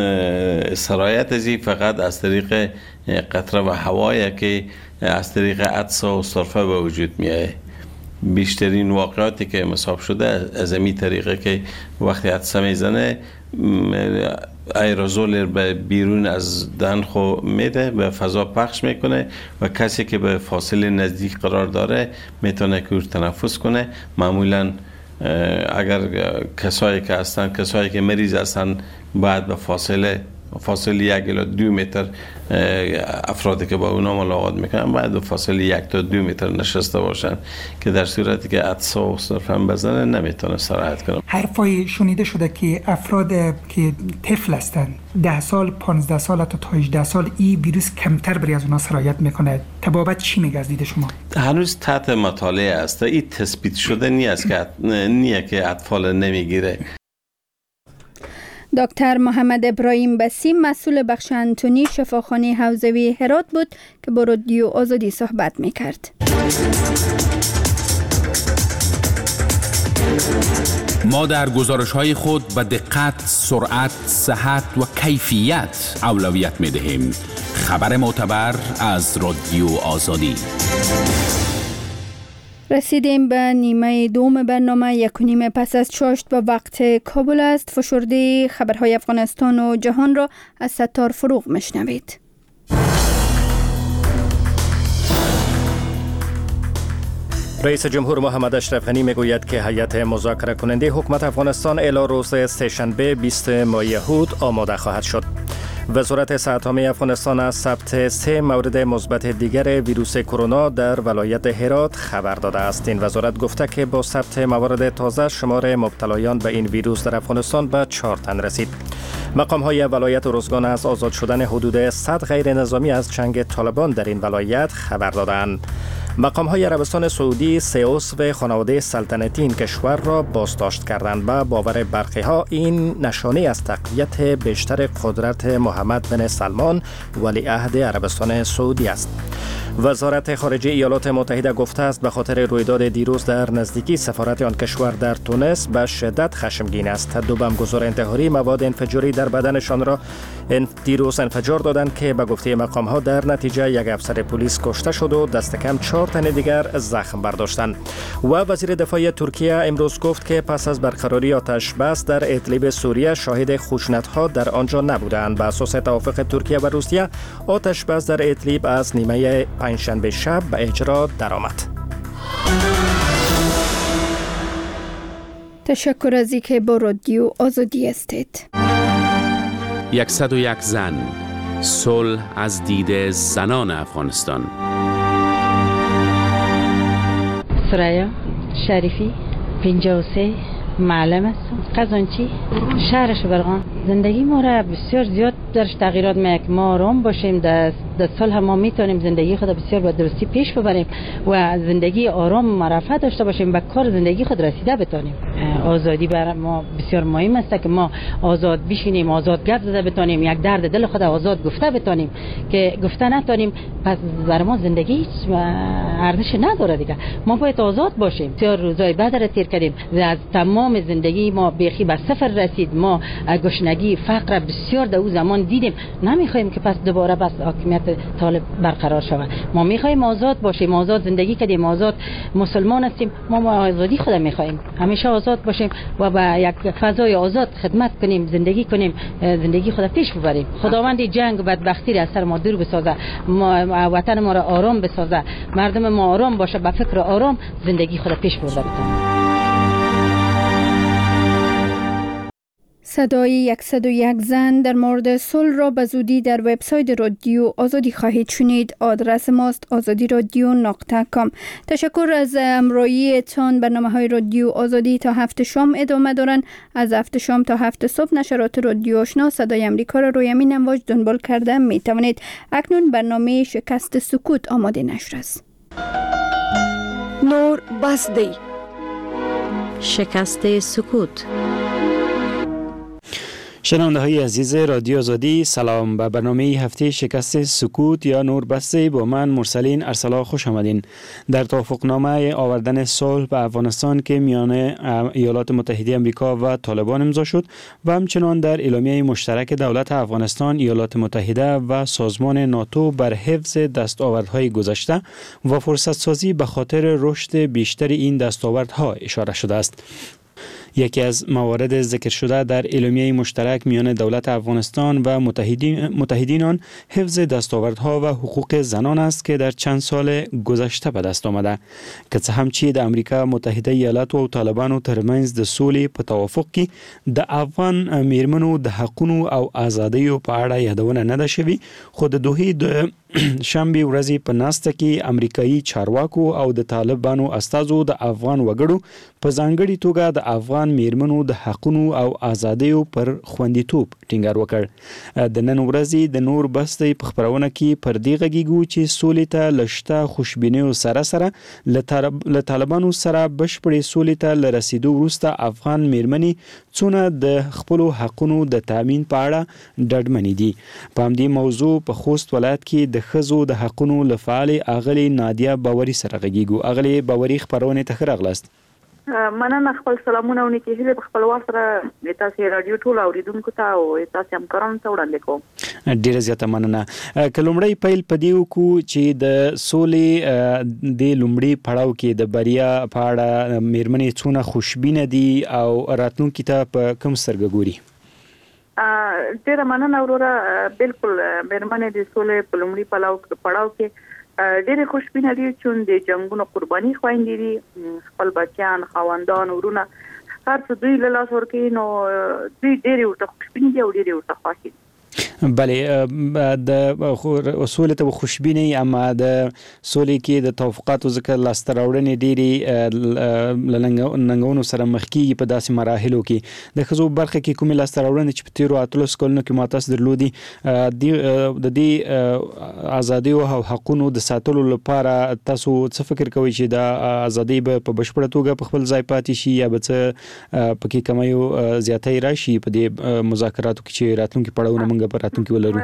سرایت ازی فقط از طریق قطره و هوایی که از طریق عطسه و سرفه به وجود میاد. بیشترین واقعاتی که مصاب شده از این طریقه که وقتی عطسه میزنه ایرازول به بیرون از دهن خو میده به فضا پخش میکنه و کسی که به فاصله نزدیک قرار داره میتونه که تنفس کنه. معمولا اگر کسایی که هستن کسایی که مریض هستن باید به فاصله 1 الی 2 متر افرادی که با اونا ملاقات میکنن باید به فاصله 1 تا 2 متر نشسته باشن که در صورتی که عطسه و سرفه بزنه نمیتونه سرایت کنه. حرفای شنیده شده که افراد که طفل هستن 10 سال 15 سال تا 18 سال این ویروس کمتر بری از اونا سرایت میکنه. تبابت چی میگه از دید شما؟ هنوز تحت مطالعه است. این تثبیت شده نیست که اطفال نمیگیره. دکتر محمد ابراهیم بسیم مسئول بخش انتونی شفاخانه حوزوی هرات بود که با رادیو آزادی صحبت میکرد. ما در گزارش‌های خود به دقت، سرعت، صحت و کیفیت اولویت می‌دهیم. خبر معتبر از رادیو آزادی. رسیدیم به نیمه دوم برنامه. 1:30 پس از چاشت به وقت کابل است. فشرده خبرهای افغانستان و جهان را از ستار فروغ مشنوید. رئیس جمهور محمد اشرف غنی میگوید که هیئت مذاکره کننده حکومت افغانستان الی روز سه‌شنبه 20 ماه یهود آماده خواهد شد. وزارت صحت عامه افغانستان از ثبت 3 مورد مثبت دیگر ویروس کرونا در ولایت هرات خبر داده است. این وزارت گفته که با ثبت موارد تازه شمار مبتلایان به این ویروس در افغانستان به 4 تن رسید. مقام‌های ولایت ارزگان از آزاد شدن حدود 100 غیر نظامی از چنگ طالبان در این ولایت خبر دادند. مقام‌های عربستان سعودی 3 عضو خانواده سلطنتی این کشور را بازداشت کردند. به باور برخی‌ها این نشانه از تقویت بیشتر قدرت محمد بن سلمان ولیعهد عربستان سعودی است. وزارت خارجه ایالات متحده گفته است به خاطر رویداد دیروز در نزدیکی سفارت آن کشور در تونس به شدت خشمگین است. 2 بمبگذار انتحاری مواد انفجاری در بدنشان را دیروز انفجار دادند که به گفته مقام‌ها در نتیجه 1 افسر پلیس کشته شد و دست کم 4 تن دیگر زخم برداشتند. و وزیر دفاع ترکیه امروز گفت که پس از برقراری آتش بس در ادلیب سوریه شاهد خشونت‌ها در آنجا نبودند. به اساس توافق ترکیه و روسیه آتش بس در ادلیب از نیمه پنجشنبه شب به اجرا درآمد. تشکر از اینکه با رادیو آزادی هستید. 101 زن، صلح از دید زنان افغانستان. سریا شریفی 53 معلم هستم. قزانچی شهر شبرغان. زندگی ما را بسیار زیاد درش تغییرات می‌کنه. ما آرام باشیم، در صلح ما میتونیم زندگی خود بسیار با درستی پیش ببریم و زندگی آرام معرفت داشته باشیم، به کار زندگی خود رسیده بتونیم. آزادی برای ما بسیار مهم است که ما آزاد بشینیم، آزاد گپ زده بتونیم، یک درد دل خود آزاد گفته بتونیم. که گفته نتونیم پس برای ما زندگی هیچ ارزش نداره دیگه. ما باید آزاد باشیم. بسیار روزای بد را تیر کردیم، از تمام زندگی ما بیخی به صفر رسید. ما گشنگی فقر بسیار در اون زمان دیدیم. نمیخوایم که پس دوباره بس حاکمیت طالب برقرار شود. ما میخوایم آزاد باشیم، آزاد زندگی کنیم، آزاد مسلمان هستیم. ما آزادی خود میخوایم، همیشه آزاد باشیم و با یک فضای آزاد خدمت کنیم، زندگی کنیم، زندگی خود پیش ببریم. خداوند جنگ و بدبختی را از سر ما دور بسازه، وطن ما را آرام بسازه، مردم ما آرام باشه، با فکر آرام زندگی خود پیش ببریم. صدای 101 زن در مورد صلح را به زودی در وبسایت رادیو آزادی خواهید شنید. آدرس ماست azadiradyo.com. تشکر از همراهیتان. برنامه‌های رادیو آزادی تا 7 شام ادامه دارند. از 7 شام تا 7 صبح نشرات رادیو آشنا صدای امریکا را روی همین امواج دنبال کرده می توانید. اکنون برنامه شکست سکوت آماده نشر است. نور بسدی. شکست سکوت. شنونده های عزیز رادیو آزادی، سلام. به برنامه هفته شکست سکوت یا نور بسته با من مرسلین ارسلا خوش آمدین. در توافقنامه آوردن صلح به افغانستان که میان ایالات متحده آمریکا و طالبان امضا شد و همچنان در اعلامیه مشترک دولت افغانستان، ایالات متحده و سازمان ناتو بر حفظ دستاوردهای گذشته و فرصت سازی به خاطر رشد بیشتر این دستاوردها اشاره شده است. یکی از موارد ذکر شده در اعلامیه مشترک میان دولت افغانستان و متحدین آن حفظ دستاوردها و حقوق زنان است که در چند سال گذشته به دست آمده. که څه هم چې د امریکا متحده ایالاتو او طالبانو ترمنځ د سولې په توافق کې د افغان میرمنو د حقونو او ازادیو په اړه یادونه نه ده شوې، خو د دوحې د شنبه ورځې په ناسته کې امریکایي چارواکو او د طالبانو استازو د افغان وګړو په ځانګړي توګه د افغان میرمنو د حقونو او ازادیو پر خوندیتوب ټینګار وکړ. د نن ورځې د نور بستې په خبرونه کې پر دې غږیږو چې سولې ته لشته خوشبینیو سره سره له طالبانو سره بشپړې سولې ته لرسیدو وروسته افغان میرمنې څونه د خپلو حقونو د تامین په اړه ډاډمنې دي. په همدې موضوع په خوست ولایت کې د ښځو د حقونو له فعالې اغلې نادیه باوري سره غږیږو. اغلې باوري خبرونه ته ښه راغلاست. مننه. خپل سلامونه او نیکي هیله خپل واسره تاسو رادیو ټول اوریدونکو ته او تاسو هم کارونه ته وړاندې کوم. ډیره زیاته مننه. کلمړی پیل پدیو کو چې د سولې د لومړی پړاو کې د بریا په اړه میرمنې څونه خوشبینه دي او راتلونکي ته په کوم سترګه ګوري؟ ډیره مننه وروره. بالکل میرمنې د سولې په لومړی پړاو کې ډېر خوشبینه دي چې د جنگونو قرباني خويندې دي، خپل بچیان، خاوندان، ورونه هر څه دوی له لاس ورکوي، نو دوی ډېر ورته خوشبین دي او ډېر ورته خوښ دي. بله، د سولې ته خوشبینه اما د سولې کې د توافقاتو ذکر لاسته راوړنې ډېری لنګونو سره مخ کیږي په داسې مراحلو کې د خزو برخه کې کومې لاسته راوړنې چې په تیرو اتلس کلونو کې ماتاس درلودي د دې ازادي او حقوقو د ساتلو لپاره تاسو څه فکر کوئ چې د ازادي په بشپړه توګه په خپل ځای پاتې شي یا به څه پکې کمیو زیاتې راشي په دې مذاکراتو کې چې راتلونکي پړاوونه موږ په راتلونکي ولرو؟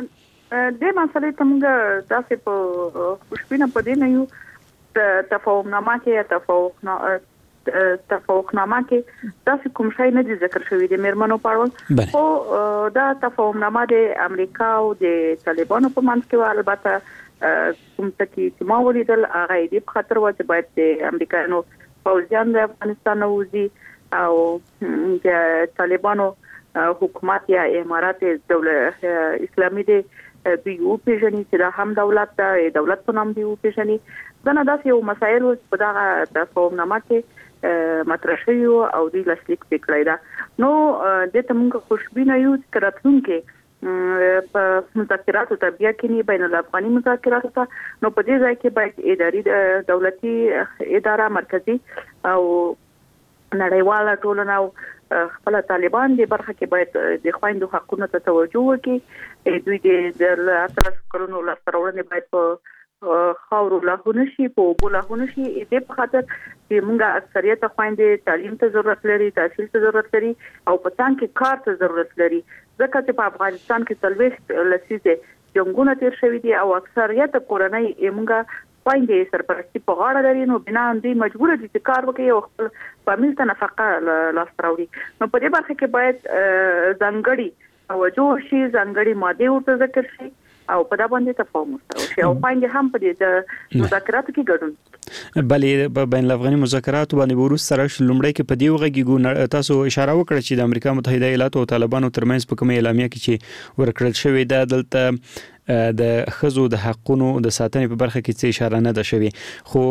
د مسلې ته موږ تاسو په خوشبینه پدې نه یو. تفاهمنامه کې تفاهمنامه کې تاسو کوم شی نه دي ذکر شوی د میرمنو په اړه، خو دا تفاهمنامه د امریکا او د طالبانو په منځ کې و. البته کوم چې ما ولیدل هغه دې په خاطر و چې باید د امریکایانو پوځیان د افغانستان وځي او د طالبانو حکومت یا امارات دولت اسلامي دی دوی او پیژني چې دا هم دولت په نام دی او پیژني. دا نه داسې یو مسایل په دغه تفاهمنامه کې مطرح شوی او دوی لاسلیک کړی دا. نو د ته موږ خوشبینه یو چې راتلونکي په مذاکراتو ته بیا کې بین الافغاني مذاکراتو ته نو په دې ځای کې باید اداري دولتي اداره مرکزی او نړیواله ټولنه او خپل طالبان د برخه کې باید د خويندو حقوقو ته توجه وکړي. دوی د اتلس کلونو لاسته راوړنې باید په خاورو لاهونه شي، په اوبو لاهونه شي. دې په خاطر چې موږ اکثریت خويندې تعلیم ته ضرورت لري، تحصیل ته ضرورت لري او په ځان کې کار ته ضرورت لري، ځکه چې په افغانستان کې 40 لسیزه جنگونه تیر شوي دي او اکثریت کورنۍ موږ خويندې سرپرستی په غاړه لري، نو بنا هم مجبور دي چې کار وکړي او خپل فامیل ته نفقه لاسته راوړي. نو په دې برخه کې باید ځانګړي توجه شي، ځانګړي ماده ورته ذکر شي او په دا باندې تفاهم وشي او خويندې هم په دې مذاکراتو کې ګډون. بلې بین الافغاني مذاکراتو باندې ورس سره لومړی کې په دې وغږیږو. تاسو اشاره وکړه چې د امریکا متحده ایالاتو او طالبانو ترمنځ په کومه اعلامیه کې چې ورکړل شوې ده دلته د خزو د حقونو د ساتنې په برخه کې څه اشاره نه ده شوی، خو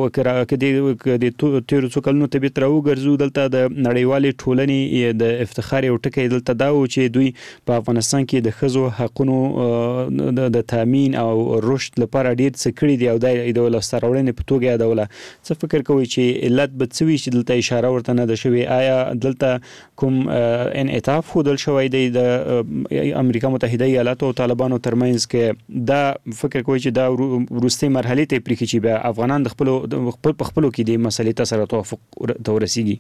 د تیر څو کلونو ته به تر وګرځو دلته د نړیوالې ټولنې د افتخار یو ټکی دلته دا و چې دوی په افغانستان کې د خزو حقونو د تامین او رشد لپاره ډیر څه کړی دی او د لاسته راوړنې په توګه یادوله. څه فکر کوئ چې علت به څه وي چې دلته اشاره ورته نه ده شوی؟ آیا دلته کوم انعطاف ښودل شوی دی د امریکا متحده ایالاتو او طالبانو ترمنځ کې؟ دا فکر کوي چې دا وروستۍ مرحله ته پریږي چې به افغانان د خپلو کې د مسلې ته سره توافق ته ورسیږي؟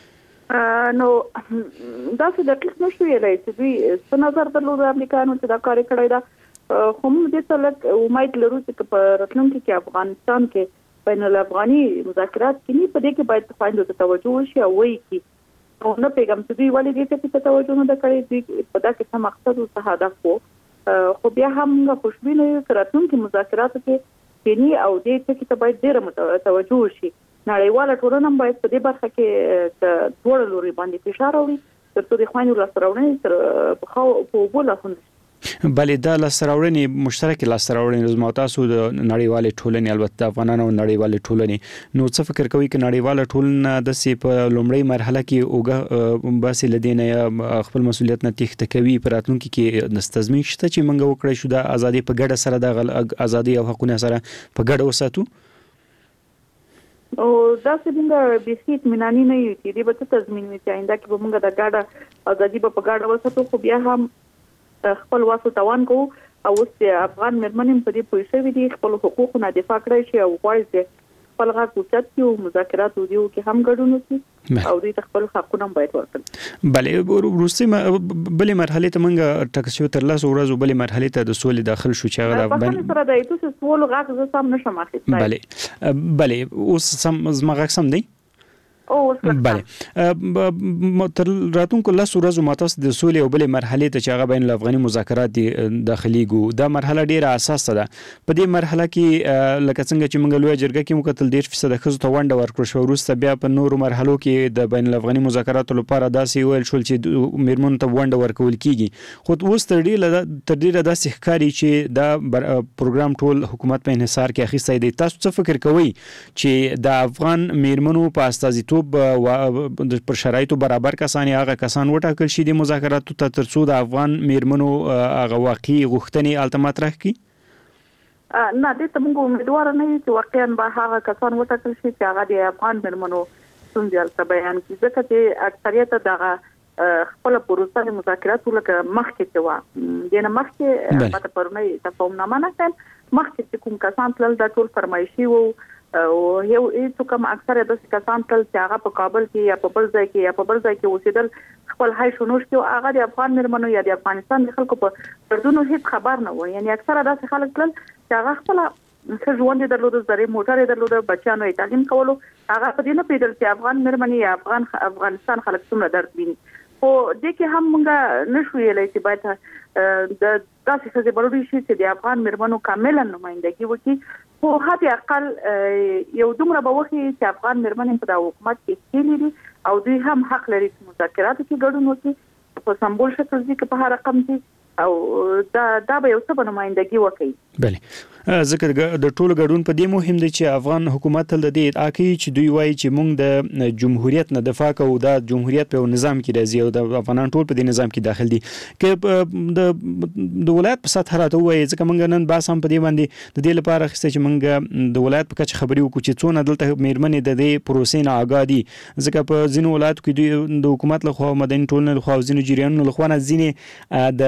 نو دا څه د کلیس نشو ویلای چې دوی څه نظر درلود امریکایانو چې دا کار کړی دا، خو موږ دې ته لږ امید لرو چې په راتلونکي کې افغانستان کې بین الافغاني مذاکرات کې نه پدې کې باید خويندو ته توجه وشي او وایي چې نو نه پیغام چې دوی ولې دې ته توجه نه کړي، دوی په دا کې څه مقصد او څه هدف وو. خو بیا هم خوشبینه یو راتلونکي مذاکراتو کې کینی او دې ته باید ډېر توجه وشي. نړیواله ټولنه باید په دې برخه کې د ټول لوري باندې فشار راوړي ترڅو د خويندو لاسته راوړنې په اوبو لاهونه شي. بلې دا لاسته راوړنې مشترکې لاسته راوړنې زما تاسو د نړیوالې ټولنې البته افغانانو نړیوالې ټولنې، نو څه فکر کوي چې نړیواله ټولنه داسې په لومړۍ مرحله کې اوګه باسي لدینه یا خپل مسولیت نه تخته کوي په راتلونکي کې نستضمین شته چې موږ وکړی شو د ازادي په ګډه سره د ازادي او حقوقو سره په ګډه وساتو؟ او دا څنګه به سیټ منانی نه یو چې دې به تضمین وي چې آینده کې به موږ د ګډه ازادي په ګډه وساتو. خو بیا هم خپل واسو توان کو او چې افغان مرمنې په دې پوه شوي دي خپل حقوقو نه دفاع کړی شي او غواړي چې خپل غږ اوچت کړي او مذاکراتو دیو کې هم ګډون وکړي او دوی خپل حقونه باید ورکړي. بلې وروستۍ بلې مرحلې ته موږ ټاکل شوي تر لاسو ورځو بلې مرحلې ته د سولې داخل شو چې هغه د سره د ایتوس سوال غږ زه سم نشم اخیستای. بلې اوس سم زما غږ سم دی؟ بله تر راتونکو لاسو ورځو ماتاس د سولې او بلې مرحلې ته چې هغه بین الافغاني مذاکرات داخليږي دا مرحله ډیره اساسه ده. په دې مرحله کې لکه څنګه چې موږ لوی جرګه کې مکتل 10% خزو ته ونډه ورکړو شو، وروسته بیا په نورو مرحلو کې د بین الافغاني مذاکراتو لپاره داسې ویل شول چې میرمنو ته ونډه ورکول کیږي. خو اوس تر ډیره داسې ښکاري چې دا پروګرام ټول حکومت په انحصار کې اخیستی دی. تاسو څه فکر کوئ چې د افغان میرمنو په استازیتوب پر شرایطو برابر کسان هغه کسان وټاکل شي د مذاکراتو ته ترڅو د افغان میرمنو هغه واقعي غوښتنې الته مطرح کړي؟ نه دې ته موږ امیدوار نه یو چې واقعا به هغه کسان وټاکل شي چې هغه د افغان میرمنو ستونزې الته بیان کړي، ځکه چې اکثریت دغه خپل پروسه د مذاکراتو لکه مخکې چې وا دنه مخکې په پرونی تفاهمنامه نه کړ، مخکې چې کوم کسان تل د ټول فرمایشي وو او یو هیڅ کوم اکثره د کسان تل چې هغه په کابل کې یا په بل ځای کې اوسېدل خپل هاي شنوش کې هغه د افغان میرمنو یا د افغانستان د خلکو په دردونو هیڅ خبر نه و. یعنی اکثره داسې خلک تل چې هغه خپل ژوند درلود، زری موټر درلود، بچیانو تعلیم کولو، هغه په دې نه پیدل چې افغان میرمنې یا افغانستان خلک څومره درد ویني. خو دې کې هم موږ نشو ویلای چې باید د داسې څه ضروري شي چې د افغان میرمنو کاملا نمائندګي وکړي. خو حتی اقل یو دومره به وخت چې افغان میرمنې په حکومت کې کېلې دي او دوی هم حق لري چې مذاکراتو کې ګډون وکړي په سمبول شکل دي که په هر رقم دي او دا به یو څه به نمائندګي وکړي. بله ځکه د ټولو ګډون په دې مهم دی چې افغان حکومت تل د دې ادعا کوي چې دوی وایي چې موږ د جمهوریت نه دفاع کوو، دا جمهوریت په نظام کې راځي او د افغانان ټول په دې نظام کې داخل دي. که د ولایت په سطح راته وایي ځکه موږ نن بحث هم په دې باندې د دې لپاره اخیستی چې موږ د ولایت په کچه خبرې وکړو چې څونه دلته میرمنې د دې پروسې نه آګاه دي، ځکه په ځینو ولایتو کې دوی د حکومت لخوا او مدني ټولنې لخوا او ځینو جریانونو لخوا نه ځینې د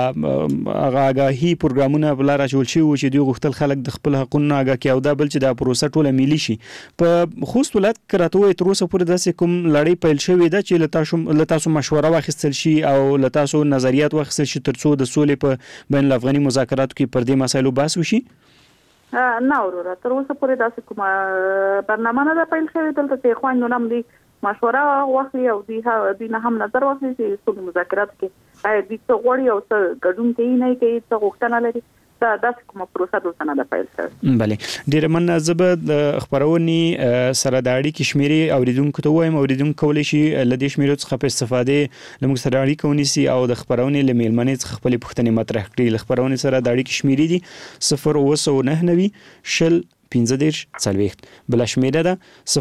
آګاهي پروګرامونه په لاره اچول شوي وو چې دوی غوښتل خلک د خپل حقونو آګاه کړي او دا بل چې دا پروسه ټوله ملي شي. په خوست ولایت کې راته وایي تر اوسه پورې داسې کوم لړۍ پیل شوې ده چې له تاسو مشوره واخیستل شي او له تاسو نظریات واخیستل شي ترڅو د سولې په بین الافغاني مذاکراتو کې پر دې مسایلو بحث وشي؟ نه وروره تر اوسه پورې داسې کومه برنامه نه ده پیل شوې، دلته چې خویندو هم دوی مشوره واخلي او دوی نه هم نظر واخلي چې سولې مذاکراتو کې آیا دوی څه غواړي او څه ګډون کوي نه کوي، څه غوښتنه لري. داسې کومه پروسه دلته نه ده پیل شوې. بله ډېره مننه. زه به د خپرونې سره د اړیکې شمیرې اوریدونکو ته ووایم، اوریدونکو کولی شي له دې شمیرو څخه په استفادې له موږ سره اړیکه ونیسي او د خپرونې له میلمنې څخه خپلې پوښتنې مطرح کړي. له خپرونې سره د اړیکې شمیرې دي 0999 شل 15 بل شمیره ده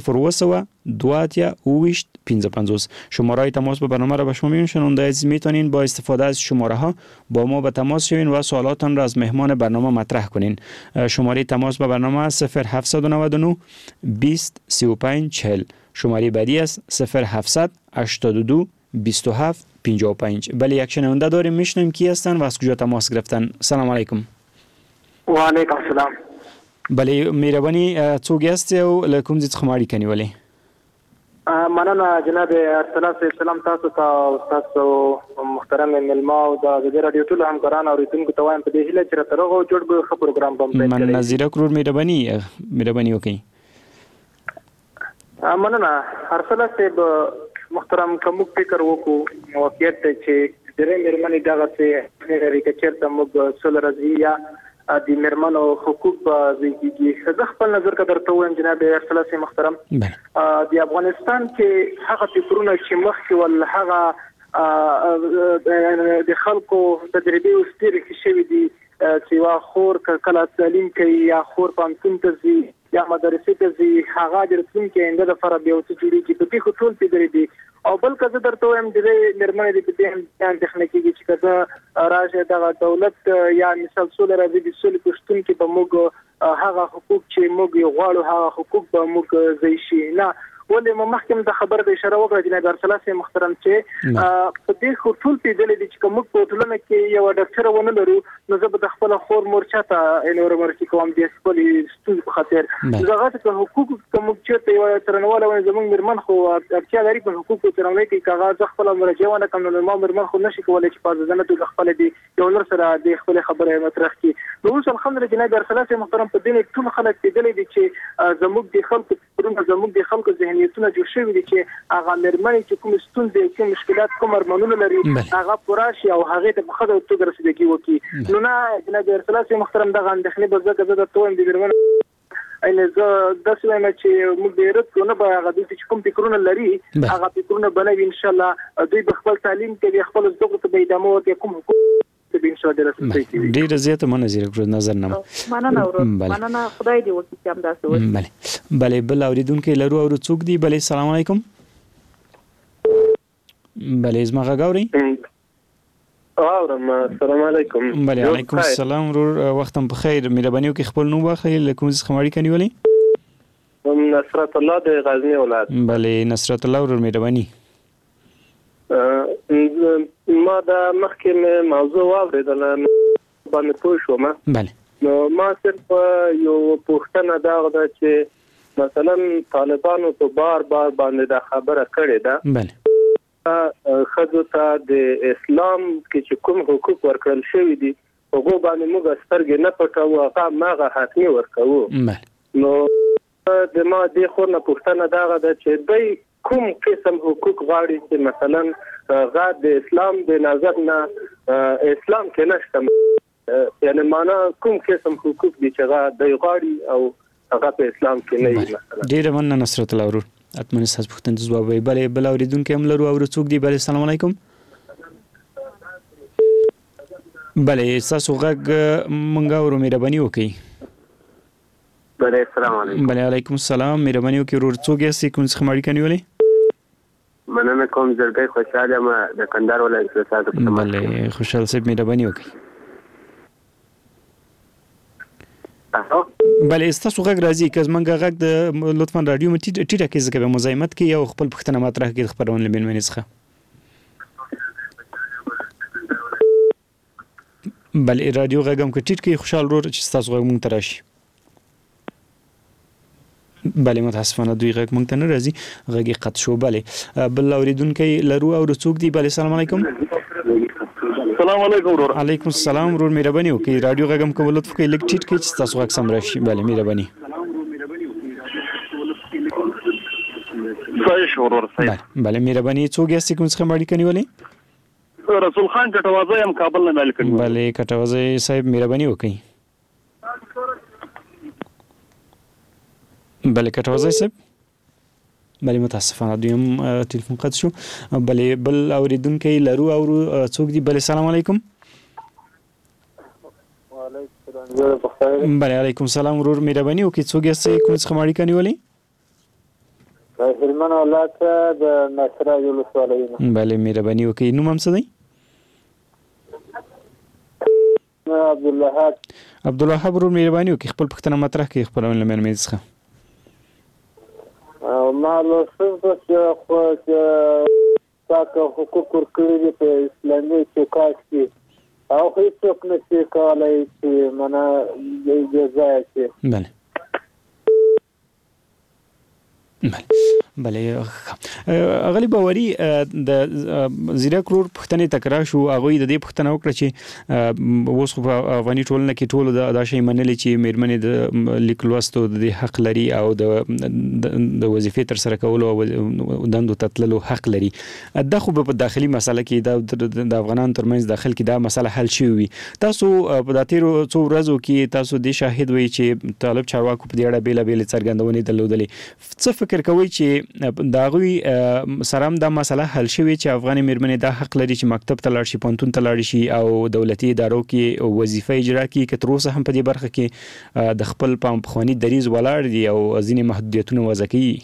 020 شماره تماس با برنامه را به شما میشنونده. عزیز میتونین با استفاده از شماره ها با ما به تماس شوین و سوالاتون را از مهمان برنامه مطرح کنین. شماره تماس با برنامه 0799 20 35 40. شماره بعدی است 0700 82 27 55. بله یک شنونده داریم، میشنویم کی هستن و از کجا تماس گرفتن. سلام علیکم. و علیکم السلام. بله مهربانی څوک یاست او له کوم ځای څخه اړیکه نیولې؟ مننه جناب ارسلان سلام تاسو ته او تاسو محترم ملما او د رادیو ټول همکاران او ریتونکو ته وایم په دې هیله چې ترغه جوړ به خبر پروګرام بم پیل کړئ. من نظیر کرور مهربانی وکړئ. مننه ارسلان صاحب محترم کوم فکر وکړو واقعیت چې درې مېرمنې دغه څه لري چې چیرته موږ سول راځي یا د میرمنو حقوق زیږیږي. زه خپل نظر قدر ته وایم جناب ارسلان صاحب محترم د افغانستان کې هغه فکرونه چې مخکې ول هغه د خلکو تجربه او سترګې شوي دي چې وا خور کله تعلیم کوي یا خور پانتون ته ځي یا مدرسې ته ځي هغه د راتلونکي آینده لپاره بیا څه جوړیږي په دې ټول پیدري دي. او بل کزه درته وایم د میرمنې د دې تخنیکی چې کزه راځي د دولت یا مثال سول راځي د سول پښتون کې به موږ هغه حقوق چې موږ غواړو هغه حقوق به موږ زی شي نه ولې مخکې د خبر د اشاره وکړه جناب ارسلان صاحب محترم چې په دې ټول پیدلې دي چې کوم په ټولنه کې یو ډاکټر ونه لرو نو زه به خپل خور مورچا ته انور مرکي کوم د خپل ستونزې په خاطر زغه ته حقوق کوم چې یو ترنواله وای زمونږ مرمن خو اړتیا لري په حقوق ترنوي کې کاغذ خپل مرجعونه کوم نو ما مرمن خو نشي کولای چې په ځنه د خپل دی یو لر سره د خپل خبره مطرح کی نو اوس الحمدلله جناب ارسلان صاحب محترم په دې ټول خلک پیدلې دي چې زموږ د خلکو پرونه زموږ د خلکو ذهنیتونه جوړ شوي دي چې هغه مېرمنې چې کوم ستونزې کوم مشکلات کوم ارمانونه لري هغه پوره شي او هغه ته په ښه توګه رسیدګي وکړي. نو نه جناب ارسلاسي محترم دغه اندېښنې به زه د تویم د مېرمنو اینه زه داسې وایم چې موږ د رد کو نه به هغه دوی چې کوم فکرونه لري هغه فکرونه بنوي ان شاء الله دوی به خپل تعلیم کوي خپل زده کړو ته به ادامه ورکړي کوم حکومت به ان شاء الله درسته ډیر زیاته منظر کړو نظر نه مننه خدای دې وکړي چې هم داسې وي. بله بل اوریدونکو لرو او څوک دی؟ بله السلام علیکم. بله زما غاوري السلام علیکم. بله علیکم السلام. وختم بخیر. مهرباني وکړئ خپل نوم واخلئ له کوم ځای خبرې کوي؟ نصرت الله د غزنی ولایت. بله نصرت الله ورور مهرباني. ما د مخکې موضوع واورېدله باندې پوه شوم. بله نو ما صرف یو پوښتنه دا ده چې مثلا طالبانو په بار باندې دا خبره کړې ده. بله خځو ته د اسلام کې چې کوم حقوق ورکړل شوی دي هغه باندې موږ سترګې نه پټو هغه ماغه حتمي ورکو. نو د ما د خو نه پوښتنه دا ده چې دوی کوم قسم حقوق غواړي چې مثلا غا د اسلام د نظر نه اسلام کې نشته یعنی معنا کوم قسم حقوق دي چې غا د غواړي او هغه په اسلام کې نه وي. مثلا ډیر مننه نصرت الله ورور. اتمنى ساز پختن جواب وي. بل اوریدونکو هم لرو او څوک دی؟ بل السلام علیکم. بله تاسو غږ مونږه ورو مهرباني وکړئ. بله السلام علیکم. بله علیکم السلام. مهرباني وکړئ ورور څوک یاست کوم څه خبرې کوي؟ مننه کوم زړګی خوشاله ما د کندهار ولایت څخه. بله خوشاله صاحب مهرباني وکړئ. بله تاسو غږ راځي که زمونږ غږ د لطفا رادیو مې ټیټه کې ځکه به مزاحمت کوي او خپل پوښتنه مطرح کړي د خپرونې له مېرمنې څخه. بله رادیو غږ هم که ټیټ کړي خوشحال ورور چې ستاسو غږ مونږ ته راشي. بله متاسفانه دوی غږ مونږ ته نه راځي غږ یې قطع شو. بله بل اوریدونکی لرو او څوک دی؟ بله السلام علیکم. السلام علیکم ورور. علیکم السلام ورور مهرباني وکړئ رادیو غږ هم که لطف وکړئ لږ ټیټ کړئ چې تاسو غږ سم راشي. بله مهرباني. بله مهرباني. څوک یاست کوم څه خبرې کوي؟ رسول خان کټوازی هم کابل نه مل کړی. بله کټوازی صاحب مهرباني وکړئ. بله کټوازی صاحب. بله متاسفانه دوی هم تلیفون قطع شو. بله بل اوریدونکی لرو او څوک دی؟ بله السلام علیکم. بله علیکم السلام ورور مهرباني وکړئ څوک یاست کوم څه خبرې کوي؟ هلمند ولایت د نصرت ولسوالۍ. بله مهرباني وکړئ نوم هم څه دی؟ عبدالوهاب ورور مهرباني وکړئ خپل پوښتنه مطرح کړئ خپرونې له مېرمنې څخه. ما لوستل چې خو تاسو حقوق ورکړي دي په اسلامي چوکاټ کې او هیڅوک نشي کولای چې معنا اجازه شي. بله بله غالي باوري د زیرک رور پښتنې تکرار شو هغه د دې پښتنه وکړه چې اوس په افغاني ټولنه کې ټول دا شی منلي چې مېرمنې د لیک لوستو د حق لري او د وظیفې تر سره کولو او دندو تتللو حق لري. دا خو په داخلي مسله کې د افغانانو ترمنځ داخل کې دا مسله حل شي وي. تاسو په داتیرو څو ورځو کې تاسو د شاهد وي چې طالب چارواکو په دې اړه بیل څرګندونې درلودلې. څه فکر کوي چې دا غوي سره هم دا مسله حل شوی چې افغان مېرمنې دا حق لري چې مکتب ته لاړ شي پوهنتون ته لاړ شي او دولتي ادارو کې وظیفه اجرا کړي که تر اوسه هم په دې برخه کې د خپل پخواني دریځ ولاړ دي او ځینې محدودیتونه وضع کوي؟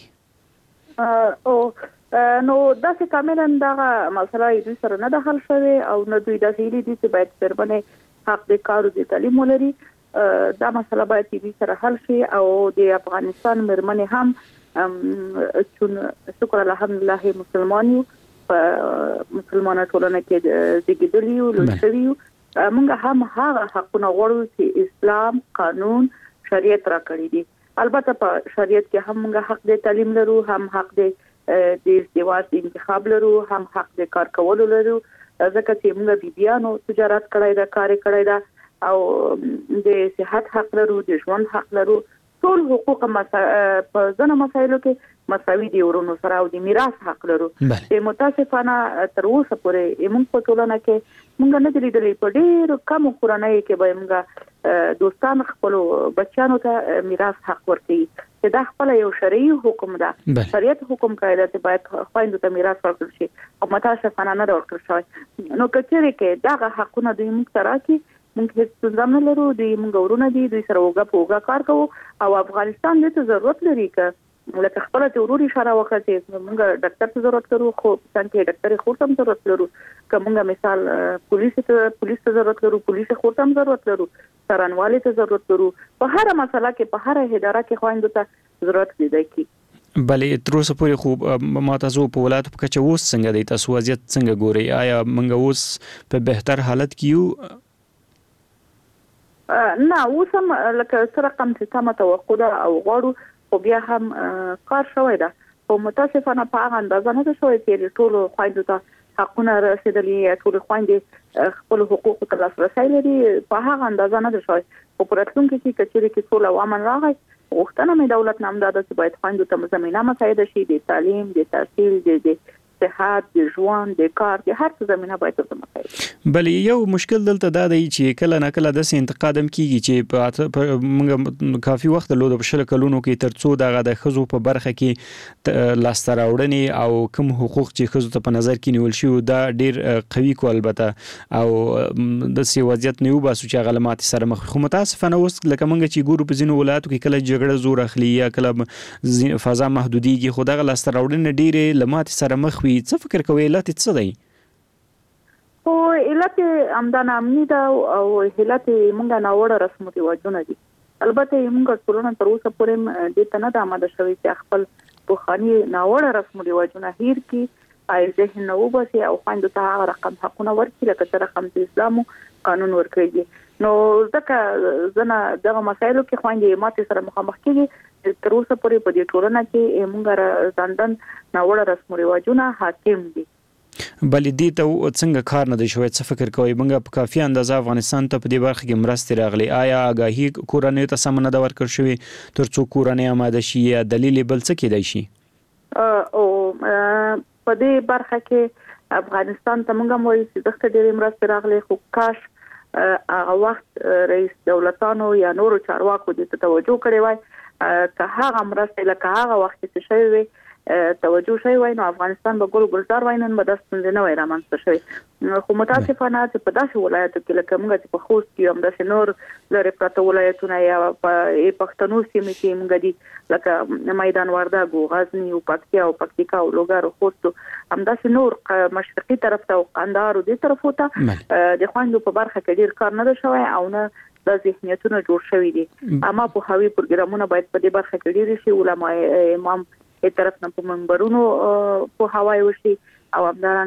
نو داسې کاملا دغه مسله دوی سره نه ده حل شوې او نه دوی داسې هیلې دي چې باید مېرمنې حق د کار او د تعلیم ولري. دا مسله باید دوی سره حل شي او د افغانستان مېرمنې هم چون شکر الحمدلله مسلمان یو په مسلمانه ټولنه کې زیږیدلی یو لوستلی یو موږ هم هغه حقونه غواړو چې اسلام قانون شریعت راکړي دي. البته په شریعت کې هم موږ حق د تعلیم لرو هم حق د ازدواج د انتخاب لرو هم حق د کار کولو لرو ځکه چې موږ بیبيانو تجارت کړای دا کار کړای دا او د صحت حق لرو د ژوند حق لرو ټول حقوق په ځنه مسایلو کې مساوي دي ورونو سره او د میراث حق لرو. متاسفانه تر اوسه پورې موږ په ټولنه کې موږ نه لیدلې په ډېر کم کورنۍ کې به موږ دوستان خپل بچیانو ته میراث حق ورکړي چې دا خپل یو شرعي حکم ده. شریعت حکم کړی دی باید خویندو ته میراث ورکړل شي او متاسفانه نه ورکړل شوی. نو کچېرې کې دغه حقونه دوی موږ ته راکړي موږ هیڅ ستونزه نه لرو. دوی موږ ورونه دي دوی سره اوږه په اوږه کار کوو او افغانستان دې ته ضرورت لري که لکه خپل ته وروري اشاره وکړه چې موږ ډاکټر ته ضرورت لرو خو څنګه ډاکټر خو هم ضرورت لرو که موږ مثال پولیس ته ضرورت لرو پولیس خو هم ضرورت لرو څارنوالي ته ضرورت لرو په هر مسله کې په هر اداره کې خويندو ته ضرورت دی کی. بلې تر اوسه پورې خو ما تاسو په ولایت په کچه اوس څنګه دی تاسو وضعیت څنګه ګوري آیا موږ اوس په بهتر حالت کې یو؟ نه اوس هم لکه سره کم سیستم توقع ده او غواړو خو بیا هم کار شوی ده خو متاسفانه په هغه اندازه نه شوی چې ټول خویندو ته حقونه رسیدلي ټول خویندې خپل حقوق ته لاسرسی لري په هغه اندازه نه شوی. خو په راتلونکي کې کچېرې کې ټول عوامل راغی غوښتنه مې دولت نه امداد چې باید خویندو ته زمينه مساعده شي د تعلیم د تحصیل د صحت د ژوند د کار د هر څه زمينه باید ورته مساعده. بلې یو مشکل دلته دا دی چې کله نه کله د انتقاد هم کیږي چې موږ کافي وخت لود په شل کلونو کې ترڅو دغه د خزو په برخه کې لاسته راوړنې او کوم حقوق چې خزو ته په نظر کې نیول شي دا ډیر قوي کو البته او د سی وضعیت نه وباسو چې غلمات سره مخ خو متاسفانه اوس لکه موږ چې ګورو په ځینو ولایتو کې کله جګړه زور اخلي یا کله فضا محدودیږي خو دغه لاسته راوړنې ډیر لمات سره مخ څه فکر کوي علت څه دی؟ او علت امدان امنی دا او علت مونږه ناوړه رسم او رواجونه دي. البته مونږه ټولنه تر اوسه پورې د تنه د آماده شوی چې خپل بوخاني ناوړه رسم او رواجونه هیر کی آی ذهن نو بسي او خويندو ته هغه رقم حقونه ورکړي لکه رقم د اسلام قانون ورکړي. نو ځکه زنه دغه مسایلو کې خويندې ماته سره مخامخ کیږي تر اوسه پورې په دې ټولنه کې مونږه ځاندن ناوړه رسم او رواجونه حاکم دي. بلې دې ته څنګه کار نه دی شوی څه فکر کوي موږ په کافي اندازه افغانستان ته په دې برخه کې مرستې راغلي آیا آگاهي کورنۍ ته سم نه دا ورکړ شوی ترڅو کورنۍ آماده شي یا دلیل بل څه کېدای شي؟ او په دې برخه کې افغانستان ته موږ مو چې دغه ډېر مرستې راغلي خو کاش هغه وخت رئیس دولتانو یا نورو چارواکو دې توجه کړې وای که هغه مرستې لکه هغه وخت چې شوی وي توجه شوی وای نو افغانستان به ګل ګلزار وای نن به د ستونزې نه وای رامنځته شوی. خو متاسفانه چې په داسې ولایتو کې لکه موږ چې په خوست کې هم داسې نور لرې پراته ولایتونه یا په پښتنو سیمې کې موږ دي لکه میدان وردګ غزنی او پکتیا او پکتیکا او لوګر او خوست همداسې نور مشرقي طرف ته او قندهار او دې طرفو ته د خویندو په برخه کې ډیر کار نه شوی او نه د ذهنیتونو جوړ شوی دي. اما په هوی پروګرامونه باید په دې برخه کې ډیر شي علماء امام ای طرف نه په منبرونو په هوای وشي او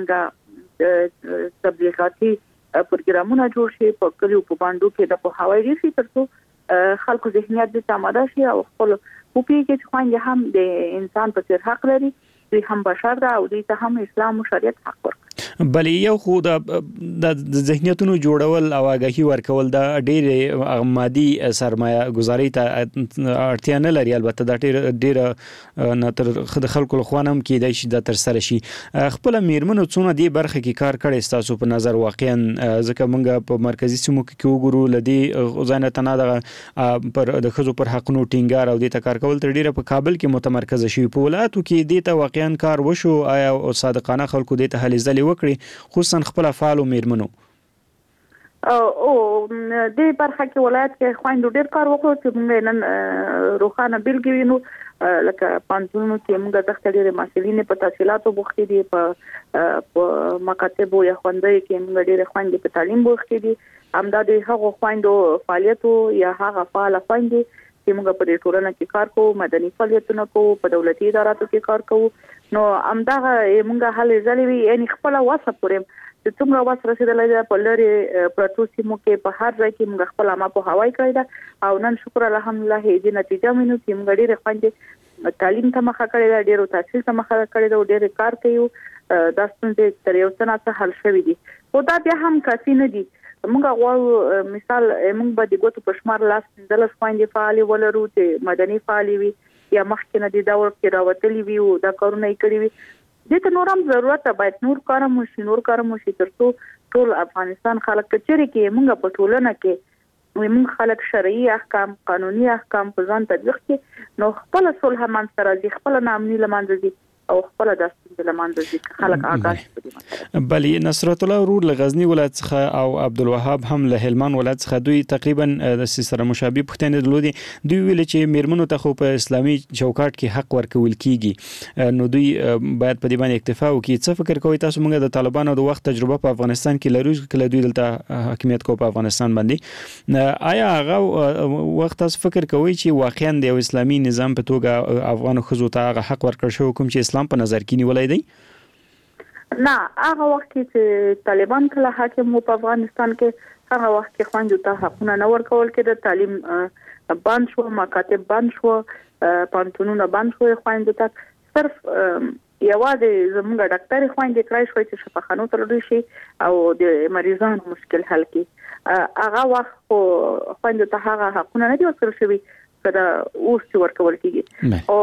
همدارنګه تبلیغاتي پروګرامونه جوړ شي په کلیو په باندې کې د په هوای شي ترڅو خلکو ذهنیت د تماده شي او خپل په پیګه چې خوانګه هم د انسان په څیر حق لري دوی هم بشر ده او دوی ته هم اسلام او شریعت حق ورکړي. بلې یو خو د ذهنیتونو جوړول او آگاهي ورکول دا ډېر مادي سرمایه گذاري ته اړتیا نه لري البته دا ډېر نه تر خلکو له خوانم کېدای شي د تر سره شي خپل میرمنو څونه دی برخه کې کار کړي تاسو په نظر واقعا ځکه موږ په مرکزی سیمو کې وګورو لدی ځانه تنه د پر د خزو پر حقونو ټینګار او د تکار کول تر ډیره په کابل کې متمرکز شي په ولایتو کې د ته واقعا کار وشو آیا صادقانه خلکو د ته هلي ځلې خصوصا خپل افعال او میرمنو او د برخه کې ولایت کې خويندو ډیر کار وکړو چې موږ نن روخانه بیلګې وینو لکه پانتونو کې موږ د ډېر مسلې په تفصیلاتو بوختي دي په مکاتب یا خوندې کې موږ ډېر خويندې په تعلیم بوختي دي همدا د هغو خويندو فعالیتو یا هغه فعال خويندې چې موږ په دې ټولنه کې کار کوو مدني فعالیتونه کوو په دولتي اداراتو کې کار کوو نو همدغه موږ هلي ځلې وي یعنی خپل واسه پورې چې څومره واسه رسیدلای دا په لری پروتو سیمو کې په هر ځای کې موږ خپل ما په هوای کړی دا او نن شکر الحمدلله دې نتیجه مینو چې موږ ډېر خوندې تعلیم ته مخه کړی دا ډېر تحصیل ته مخه کړی دا ډېر کار کوي دا څنګه تر یو څه نه حل شوی دي خو دا بیا هم کافي نه دي موږ غواړو مثال موږ به د ګوتو په شمار لاس 15 خويندې فعالي ولرو چې مدني فعالي وي یا مخکې نه د دور کې راوتلي وي او دا کارونه یې کړی وي. دته نورم ضرورت باید نور کارم وشي ترڅو ټول افغانستان خلک کچري کې موږ په ټولنه کې موږ خلک شرعي احکام قانوني احکام په ځان تطبیق کړي نو خپل صلح منځ راځي خپل نامني لمانځي او خپل داستان لمانځي خلک آگاه دي. بلی نصرت الله ورور له غزنی ولایت څخه او عبدالوهاب هم له هلمند ولایت څخه دوی تقریبا د سره مشابه پښتنې درلودي. دوی ویل چې میرمنو ته خو په اسلامي چوکاټ کې حق ورکول کیږي نو دوی باید په دې باندې اکتفا وکړي. څه فکر کوي تاسو موږ د طالبانو د وخت تجربه په افغانستان کې لرو کله دوی دلته حاکمیت کو په افغانستان باندې آیا هغه وخت تاسو فکر کوي چې واقعا د اسلامي نظام په توګه افغان خزو ته هغه حق ورکړ شو کوم چې اسلام په نظر کې نیولای دی؟ نه هغه وخت چې طالبان کله حاکم وو په افغانستان کې هغه وخت کې خوندو ته حقونه نه ورکول کېده. تعلیم بند شو مکاتب بند شو پانتونونه بند شو خوندو ته صرف یوازې زموږ ډاکټر خوندې کړای شو چې شفاخانو ته لوري شي او د مریضانو مشکل حل کړي. هغه وخت خوندو ته هغه حقونه نه دي ورکړل شوي دا اوس چې ورکول کېږي او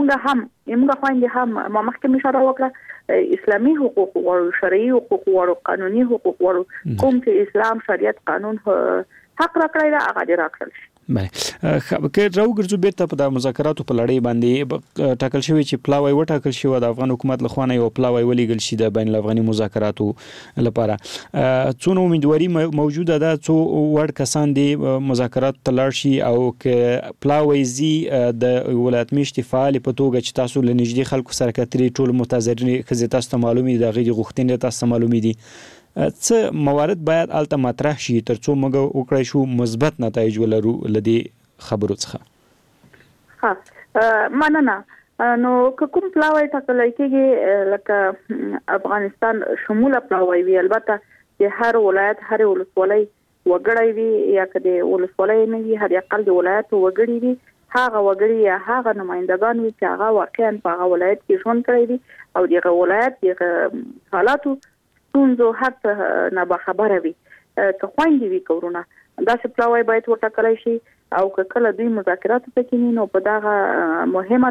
موږ خوندې هم ما مخکې اشاره وکړه اسلامي حقوق او شرعي حقوق او قانوني حقوق ورو کوم چې اسلام شریعت قانون حق راکړی دا هغه دی راکړل شي. بله که راوګرځو بیرته په د مذاکراتو په لړۍ باندې ټاکل شوی چې پلاوی وټاکل شوی د افغان حکومت لخوا نه یو پلاوی ولیږل شي د بین الافغاني مذاکراتو لپاره څونه امیدواري موجوده ده څو وړ کسان دي مذاکرات ته لاړ شي او که پلاوی زی د ولایت میشتي فعال په توګه چې تاسو له نږدې خلکو سره کتري ټول متضررین خزې تاسو ته معلومي دي غوښتنې غوښتنې تاسو معلومي دي څه موارد باید الته مطرح شي ترڅو موږ وکړای شو مثبت نتایج ولرو لدی خبرو څخه؟ ها مننه نو کوم پلاوی ټاکل کېږي لکه افغانستان شموله پلاوی وی البته د هر ولایت هر ولسوالۍ وګړی وي یا کده ولسوالۍ نه وي هر اقل د ولایت وګړي وي هغه وګړي یا هغه نمائندگان وي چې هغه واقعا په هغه ولایت کې ژوند کوي او دغه ولایت د حالاتو ستونزو حق نه خبره وي که خوندې وي کورونه داسې پلاوی باید وټاکلی شي او که کله دوی مذاکراتو ته کینی نو په دغه مهمه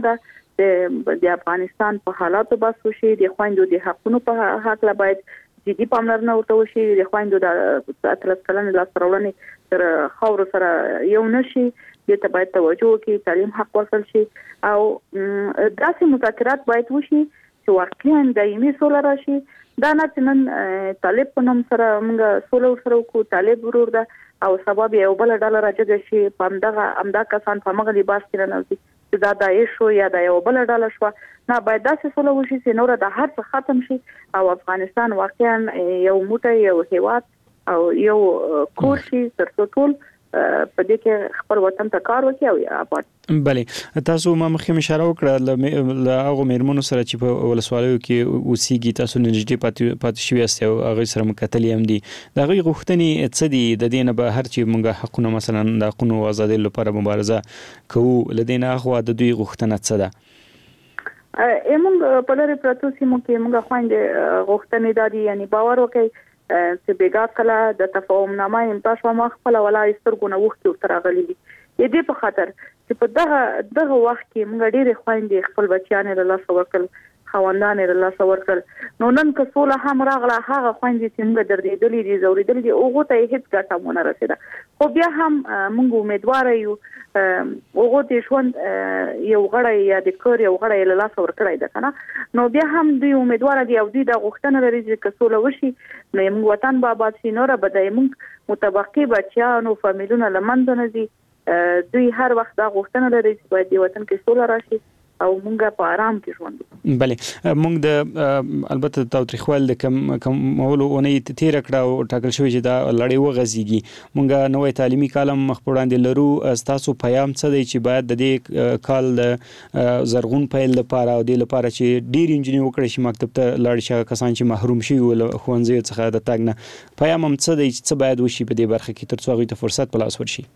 ده د افغانستان په حالاتو بحث وشي د خوندو د حقونو په حق لا باید جدي پاملرنه ورته وشي د خوندو د 13 کلن لاسته راوړنې تر خاور سره یو نشي دته باید توجه وکړي تعلیم حق ورکړل شي او داسې مذاکرات باید وشي چې واقعا دایمي سوله راشي دا نه چې نن طالب په نوم سره موږ سوله سره وکړو طالب ورور ده او سبب یو بل ډول راځي شي په همدا کسان په مغلي باس کې نه نوځي چې دا دایښ شو یا دا یو بل ډول شو نه باید داسې سوله وشي چې نور د هر څه ختم شي او افغانستان واقعا یو موټی یو هیواد او یو کور شي ترڅو ټول په دې کې خپل وطن ته کار وکړي او آباد. بله تاسو ما مخکې اشاره وکړه له هغه میرمنو سره چې په ولسوالیو کې اوسېږي تاسو نږدې پاتې شوي یاست او هغوی سره مکتلي هم دي د هغوی غوښتنې څه دي د دې نه بهر چې موږ حقونه مثلا د حقونو او ازادۍ لپاره مبارزه کوو له دې نه اخوا د دوی غوښتنه څه ده؟ موږ په لرې پرتو سیمو کې موږ خویندې غوښتنې دا دي یعنی باور وکړئ چې بیګا کله د تفاهم نامه امضا شوه ما خپله ولای سترګونه اوښکې ورته راغلي دي د دې په خاطر چې په دغه وخت کې موږ ډېرې خویندې خپل بچیانې له لاسه ورکړل خاوندانې له لاسه ورکړل نو نن که سوله هم راغله هغه خویندې چې موږ دردېدلې دي ځورېدلې دي هغو ته یې هېڅ ګټه هم ونه رسېده خو بیا هم موږ امیدواره یو هغو د ژوند یو غړی یا د کور یو غړی یې له لاسه ورکړی ده که نه نو بیا هم دوی امیدواره دي او دوی دا غوښتنه لري چې که سوله وشي نو موږ وطن به آباد شي نوره به د موږ متبقي بچیانو فامیلونه له منځه نه ځي دوی هر وخت دا غوښتنه لري چې باید د وطن کې سوله راشي او مونږ په آرام کې ژوند وکړو. بله مونږ د البته تاوتریخوالي د کمولو اونۍ تیره کړه او ټاکل شوی چې دا لړۍ وغځېږي مونږ نوی تعلیمي کال هم مخ په وړاندې لرو ستاسو پیام څه دی چې باید د دې کال د زرغون پیل لپاره او دې لپاره چې ډېرې نجونې وکړی شي مکتب ته لاړ شي کسان چې محروم شوي له ښوونځیو څخه د تګ نه پیام هم څه دی چې څه باید وشي په دې برخه کې تر څو هغوی ته فرصت په لاس ورشي؟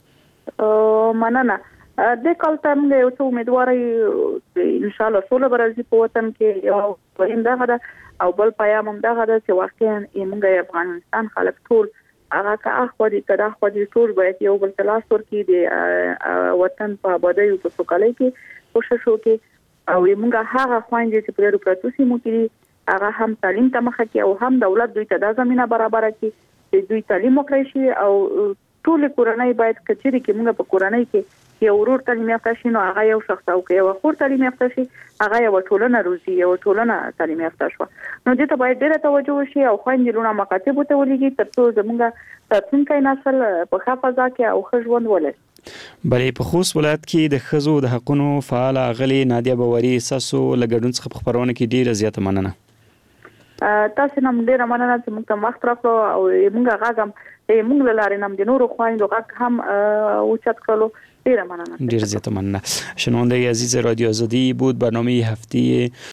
مننه د کال ته موږ یو څه امیدواره ان شاء الله سوله به راځي په وطن کې یو دویم دغه ده او بل پیام هم دغه ده چې واقعا موږ افغانستان خلک ټول هغه که اخوري کړه خو دې ټول باید یو بل تلاش ورکړي د وطن په آبادی او په سوکالۍ کې کوشش وکړي او موږ هغه خويندې چې په پروتو سیمو کې هغه هم تعلیم ته مخه کې او هم دولت دوی ته د زمينه برابر کړي چې دوی تعلیم وکړي شي او ټول کورنۍ باید کچېري کې موږ په کورنۍ کې یو ورور تعلیم یافته شي نو هغه یو شخص او یو خور تعلیم یافته شي هغه یو ټولنه روزي یو ټولنه تعلیم یافته شو نو دې ته باید ډېره توجه وشي او خويندې لونه مکاتب ته ولېږي ترڅو زموږ راتلونکي نسل په ښه فضا کې او ښه ژوند ولري. بلې په خوست ولایت کې د ښځو د حقونو فعال غلي نادیه باوري ساسو لګډون څخه په خبرونه کې ډیره زیاته مننه. تاسو نن ډیره مننه چې موږ ته وخت راکړو او موږ غاګم موږ لاره نم د نورو خويندو غاګ هم اوچت کړو. ډیر زیاته مننه. شنونده عزیز رادیو آزادی بود برنامه هفته